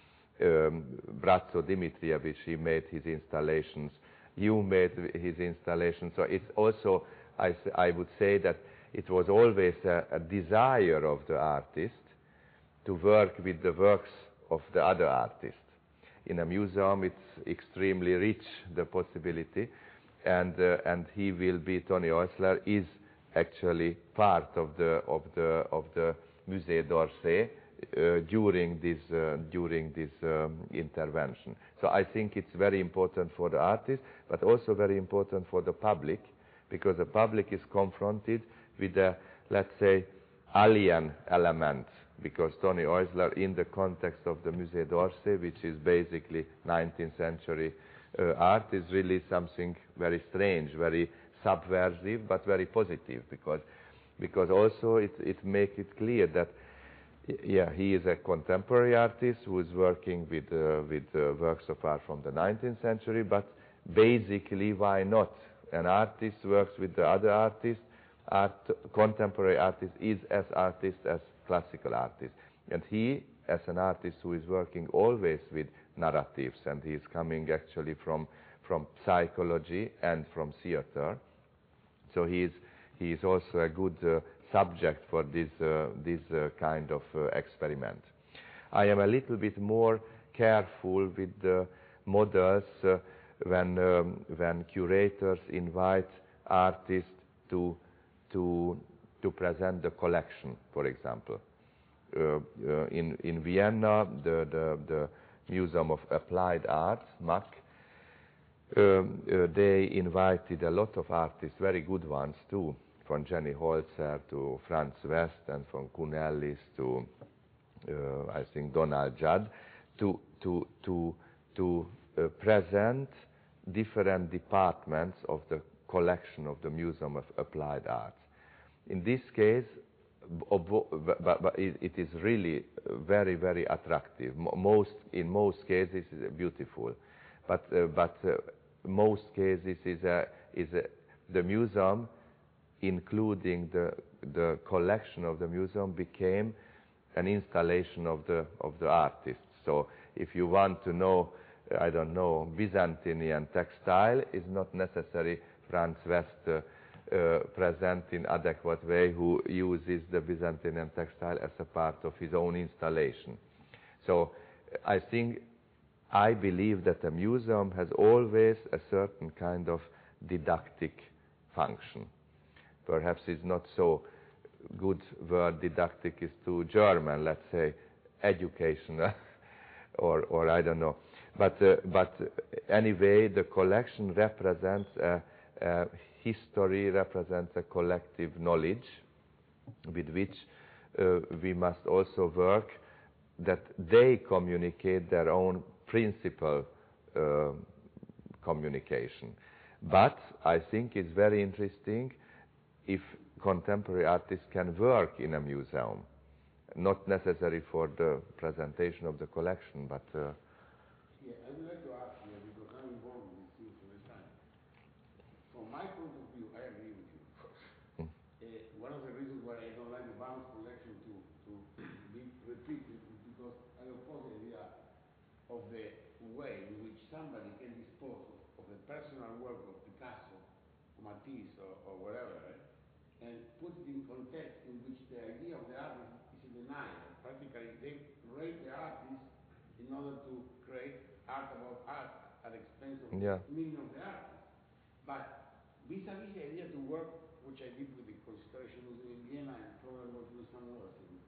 Um, Bratso Dimitrievich, he made his installations. You made his installations. So it's also, I, I would say that it was always a, a desire of the artist to work with the works of the other artists. In a museum, it's extremely rich, the possibility, and uh, and he will be, Tony Eusler is actually part of the of the of the Musée d'Orsay uh, during this uh, during this um, intervention. So I think it's very important for the artist, but also very important for the public, because the public is confronted with a, let's say, alien element, because Tony Eusler, in the context of the Musée d'Orsay, which is basically nineteenth century uh, art, is really something very strange, very subversive, but very positive, because because also it, it makes it clear that, yeah, he is a contemporary artist who is working with, uh, with uh, works of art from the nineteenth century, but basically, why not? An artist works with the other artists. Art, contemporary artist is as artist as classical artist. And he, as an artist who is working always with narratives, and he is coming actually from, from psychology and from theater, so he is, he is also a good uh, subject for this, uh, this uh, kind of uh, experiment. I am a little bit more careful with the models uh, when, um, when curators invite artists to, to, to present the collection, for example. Uh, uh, in, in Vienna, the, the, the Museum of Applied Arts, M A C, um, uh, they invited a lot of artists, very good ones too, from Jenny Holzer to Franz West, and from Kuhn Ellis to, uh, I think, Donald Judd, to, to, to, to uh, present different departments of the collection of the Museum of Applied Arts. In this case, but, but it, it is really very, very attractive. Most, in most cases, it's beautiful, but uh, but uh, most cases is a, is a, the museum, including the the collection of the museum, became an installation of the of the artist. So if you want to know, I don't know, Byzantine textile, is not necessary Franz West uh, Uh, present in adequate way, who uses the Byzantine textile as a part of his own installation. So I think, I believe that a museum has always a certain kind of didactic function. Perhaps it's not so good word, didactic is too German, let's say educational or, or I don't know. But, uh, but anyway, the collection represents a, a history, represents a collective knowledge with which uh, we must also work, that they communicate their own principal uh, communication. But I think it's very interesting if contemporary artists can work in a museum, not necessary for the presentation of the collection, but uh, yeah, I would like to ask you, because I'm involved in this thing for the time. From my point of view, I agree with you, of course. Mm. Uh, one of the reasons why I don't like the Barnes collection to, to be repeated is because I oppose the idea of the way in which somebody can dispose of, of the personal work of Picasso, or Matisse, or, or whatever, right? And put it in context in which the idea of the artist is a denial. Practically, they rate the artist in order to create art about art at the expense of yeah. the meaning of the artist. But vis-a-vis the idea to work, which I did with the Constitution Museum in Vienna and probably will do some other things,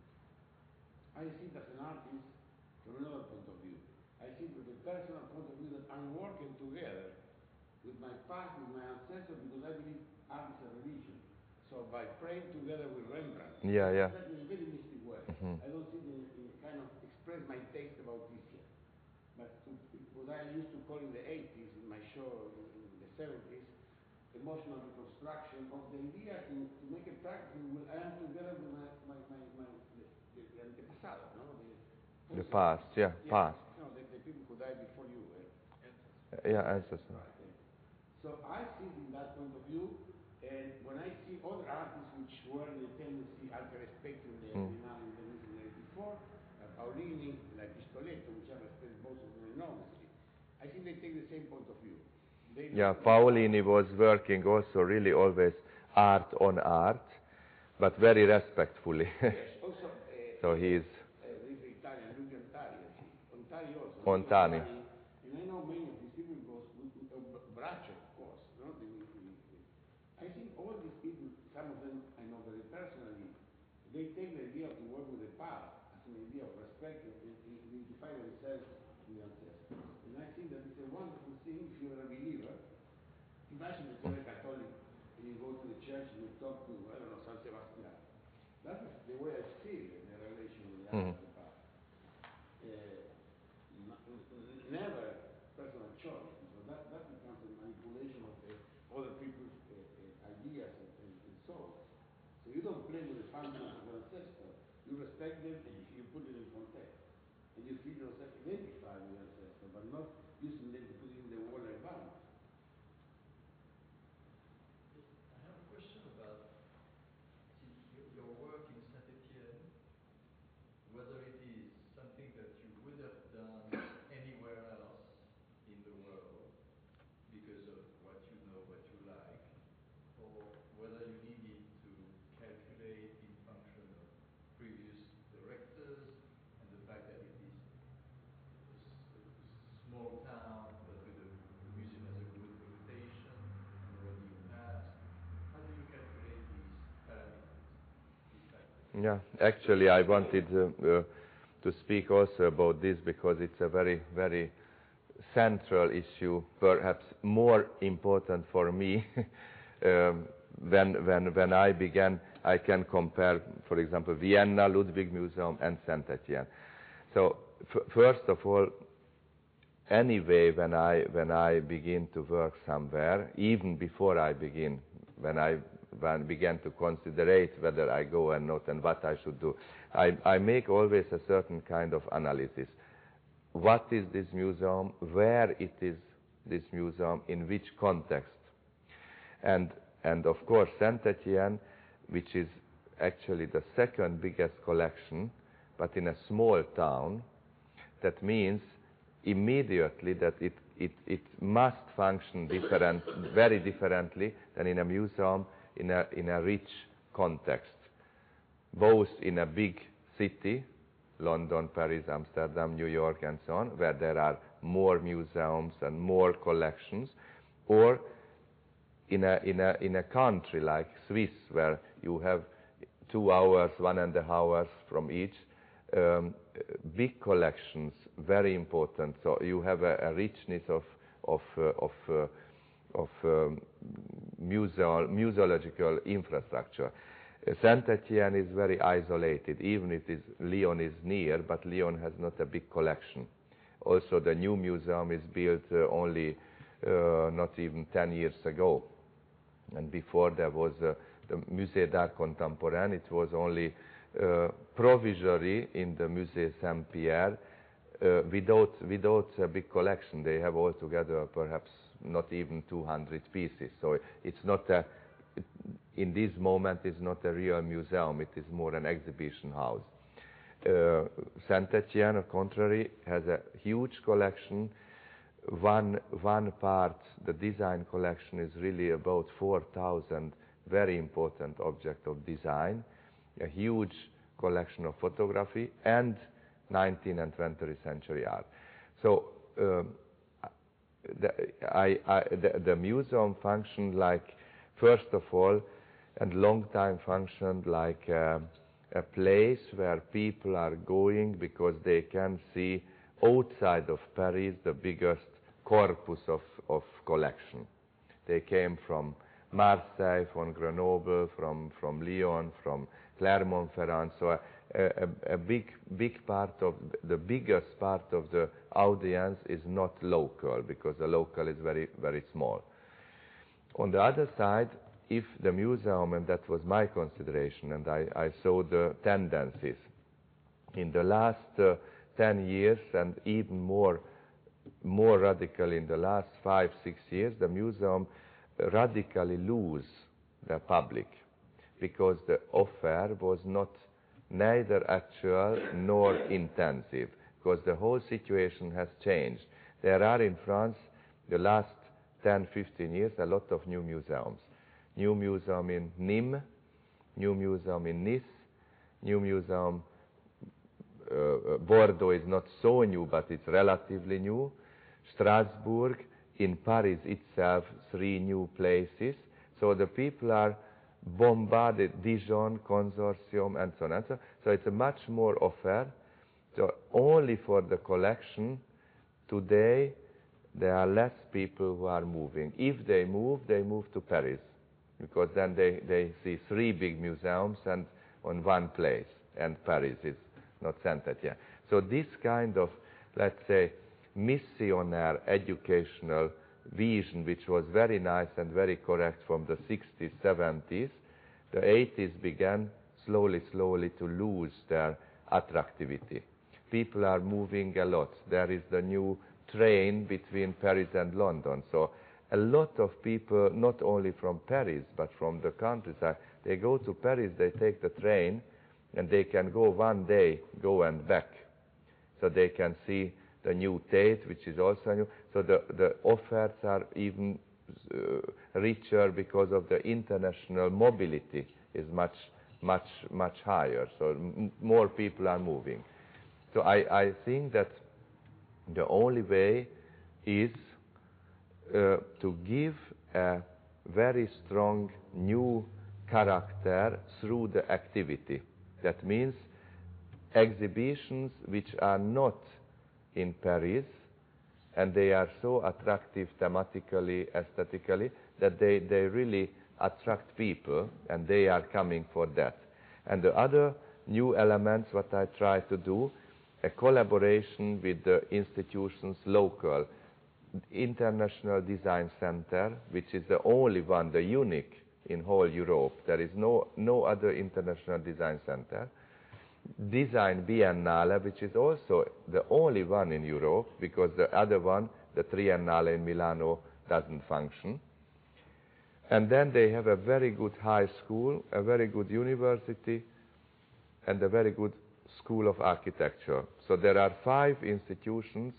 I see it as an artist from another point of view. I see it with a personal point of view that I'm working together with my past, with my ancestors, because I believe art is a religion. So by praying together with Rembrandt, yeah, yeah. like in a very mystic way, mm-hmm. I don't see the, the kind of express my taste about Titian. But to, what I used to call in the eighties, in my show in, in the seventies, emotional reconstruction of the idea to, to make a practice where I am together with my, my, my, my the, the, the antepasado, no? The, the past, yeah, yeah, past. You know, the, the people who died before you. Eh? Uh, yeah, ancestors. Right, yeah. So I see it in that point of view, and when I see other artists which were in the tendency, alter spectrum, the mm. before, uh, Paolini, like Pistoletto, which I respect both of them enormously, I think they take the same point of view. They yeah, Paolini was working also really always art on art, but very respectfully. Yes, also, uh, so he is. Uh, this Italian, Luigi Ontari, I think. Ontari also. Ontani. And I know many of these people because with, with, uh, Braccio, of course. No? The, the, the, I think all these people, some of them I know very personally, they take the idea to work with the past as an idea of respect and, and identify themselves with the ancestors. And I think that it's a wonderful thing if you're a believer. Imagine that you're a Catholic and you go to the church and you talk to, I don't know, San Sebastian. That is the way I feel in the relation with the art of the past. Uh, never personal choice, because that, that becomes a manipulation of the other people's uh, uh, ideas and, and, and souls. So you don't play with the functions of your ancestors. You respect them and you put it in context. And you feel yourself identified with your ancestor, but not using them to put it in the wall like bounds. I have a question about your work in Saint-Étienne, whether it is something that you would have done anywhere else in the world because of what you know, what you like, or whether you needed to calculate in function of previous directors and the fact that it is a, a small town but with a museum has a good reputation and already in past. How do you calculate these parameters, these factors? Yeah, actually I wanted uh, uh, to speak also about this because it's a very, very central issue, perhaps more important for me. um, when, when, when I began, I can compare, for example, Vienna, Ludwig Museum, and Saint-Étienne. So, f first of all, anyway, when I, when I begin to work somewhere, even before I begin, when I when began to consider whether I go or not and what I should do, I, I make always a certain kind of analysis. What is this museum? Where it is this museum? In which context? And, and of course, Saint-Étienne, which is actually the second biggest collection, but in a small town, that means immediately that it, it, it must function different, very differently than in a museum in a, in a rich context, both in a big city, London, Paris, Amsterdam, New York, and so on, where there are more museums and more collections, or in a, in a, in a country like Swiss, where you have two hours, one and a half hours from each, um, big collections, very important. So you have a, a richness of of uh, of uh, of um, museo museological infrastructure. Uh, Saint-Étienne is very isolated, even if it is, Lyon is near, but Lyon has not a big collection. Also, the new museum is built uh, only uh, not even ten years ago. And before there was uh, the Musée d'Art Contemporain, it was only uh, provisory in the Musée Saint-Pierre, uh, without, without a big collection. They have altogether perhaps not even two hundred pieces. So it's not a, it, in this moment, it's not a real museum, it is more an exhibition house. Uh, Saint-Étienne, on the contrary, has a huge collection. One, one part, the design collection, is really about four thousand very important objects of design, a huge collection of photography, and nineteenth and twentieth century art. So um, the, I, I, the, the museum functioned like, first of all, and long time functioned like uh, a place where people are going because they can see outside of Paris the biggest corpus of, of collection. They came from Marseille, from Grenoble, from, from Lyon, from Clermont-Ferrand. So a, a, a big, big part of, the biggest part of the audience is not local, because the local is very, very small. On the other side, if the museum, and that was my consideration, and I, I saw the tendencies in the last uh, ten years, and even more, more radical in the last five, six years, the museum radically lose the public, because the offer was not neither actual nor intensive, because the whole situation has changed. There are in France, the last ten, fifteen years, a lot of new museums. New museum in Nîmes, new museum in Nice, new museum, uh, Bordeaux is not so new, but it's relatively new. Strasbourg, in Paris itself, three new places. So the people are bombarded, Dijon, Consortium, and so on and so on. So it's a much more offer. So only for the collection, today, there are less people who are moving. If they move, they move to Paris, because then they, they see three big museums and on one place, and Paris is not Saint-Étienne. So this kind of, let's say, missionaire educational vision, which was very nice and very correct from the sixties, seventies, the eighties began slowly, slowly to lose their attractivity. People are moving a lot. There is the new train between Paris and London. So a lot of people, not only from Paris, but from the countryside, they go to Paris, they take the train, and they can go one day, go and back. So they can see the new Tate, which is also new. So the, the offers are even uh, richer, because of the international mobility is much, much, much higher. So m more people are moving. So I, I think that the only way is uh, to give a very strong new character through the activity. That means exhibitions which are not in Paris, and they are so attractive thematically, aesthetically, that they, they really attract people, and they are coming for that. And the other new elements, what I try to do, a collaboration with the institutions local, International Design Center, which is the only one, the unique in whole Europe. There is no, no other international design center. Design Biennale, which is also the only one in Europe, because the other one, the Triennale in Milano, doesn't function. And then they have a very good high school, a very good university, and a very good school of architecture. So there are five institutions,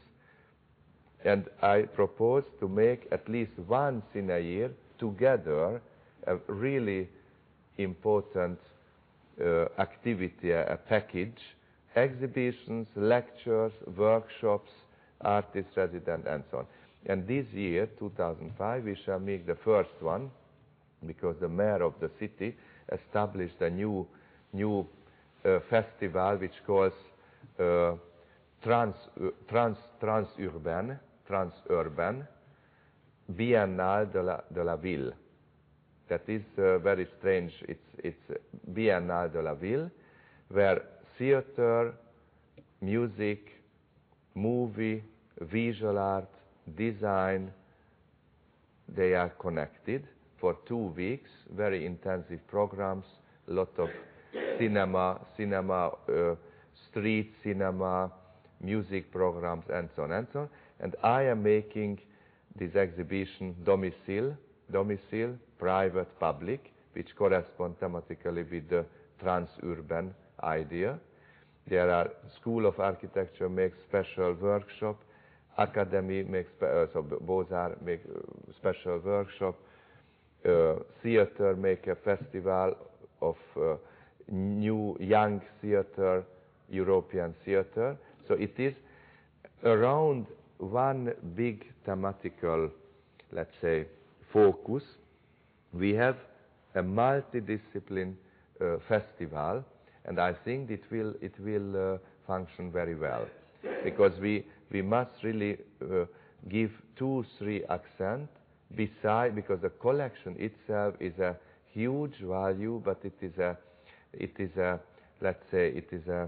and I propose to make at least once in a year together a really important uh, activity, a, a package, exhibitions, lectures, workshops, artist resident, and so on. And this year, two thousand five, we shall make the first one, because the mayor of the city established a new, new uh, festival which calls uh, trans, uh, trans, transurban, transurban Biennale de la, de la Ville. That is uh, very strange. It's, it's Biennale de la Ville, where theater, music, movie, visual art, design, they are connected for two weeks, very intensive programs, a lot of cinema, cinema, uh, street cinema, music programs, and so on and so on. And I am making this exhibition domicile, domicile, private, public, which correspond thematically with the transurban idea. There are School of Architecture makes special workshop, Academy makes, uh, so Beaux-Arts make uh, special workshop, uh, theater make a festival of uh, new young theater, European theater. So it is around one big thematical, let's say, focus. We have a multidiscipline uh, festival, and I think it will it will uh, function very well, because we we must really uh, give two three accent beside, because the collection itself is a huge value, but it is a it is a let's say it is a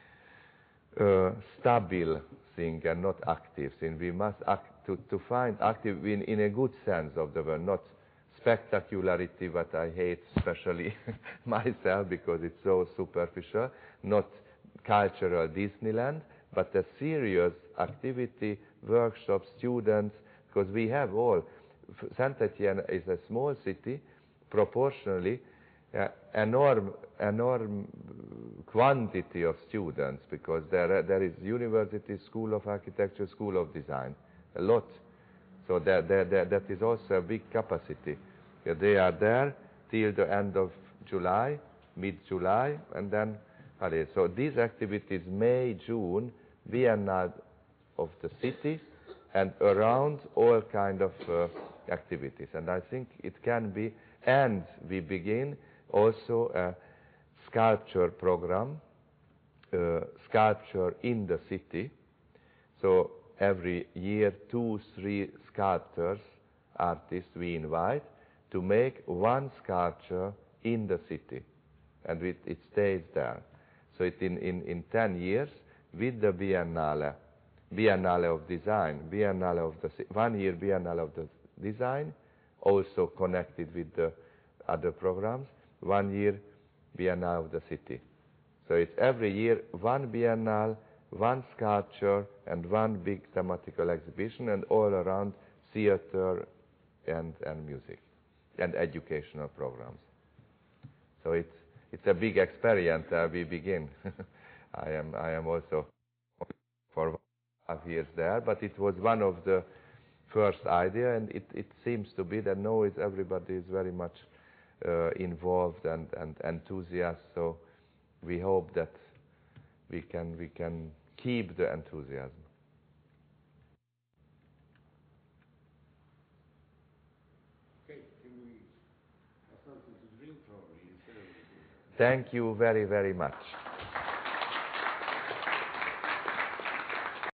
uh, stable thing and not active thing. We must act to to find active in in a good sense of the word, not spectacularity, what I hate, especially myself, because it's so superficial, not cultural Disneyland, but a serious activity, workshops, students, because we have all. Saint-Étienne is a small city, proportionally, uh, enorm, enorm quantity of students, because there, there is university, School of Architecture, School of Design, a lot. So that, that, that, that is also a big capacity. Yeah, they are there till the end of July, mid-July, and then, allez, so these activities, May, June, Biennale of the city, and around all kind of uh, activities. And I think it can be, and we begin also a sculpture program, uh, sculpture in the city. So every year, two, three sculptors, artists we invite to make one sculpture in the city, and it, it stays there. So it in, in, in ten years, with the Biennale, Biennale of Design, Biennale of the, one year Biennale of the Design, also connected with the other programs, one year Biennale of the City. So it's every year one Biennale, one sculpture, and one big thematical exhibition, and all around theater and, and music and educational programs. So it's it's a big experience. Uh, we begin. I am I am also for five years there, but it was one of the first idea, and it, it seems to be that now is everybody is very much uh, involved and, and enthusiastic. So we hope that we can we can keep the enthusiasm. Okay, can we have something to drink probably instead of... Thank you very, very much.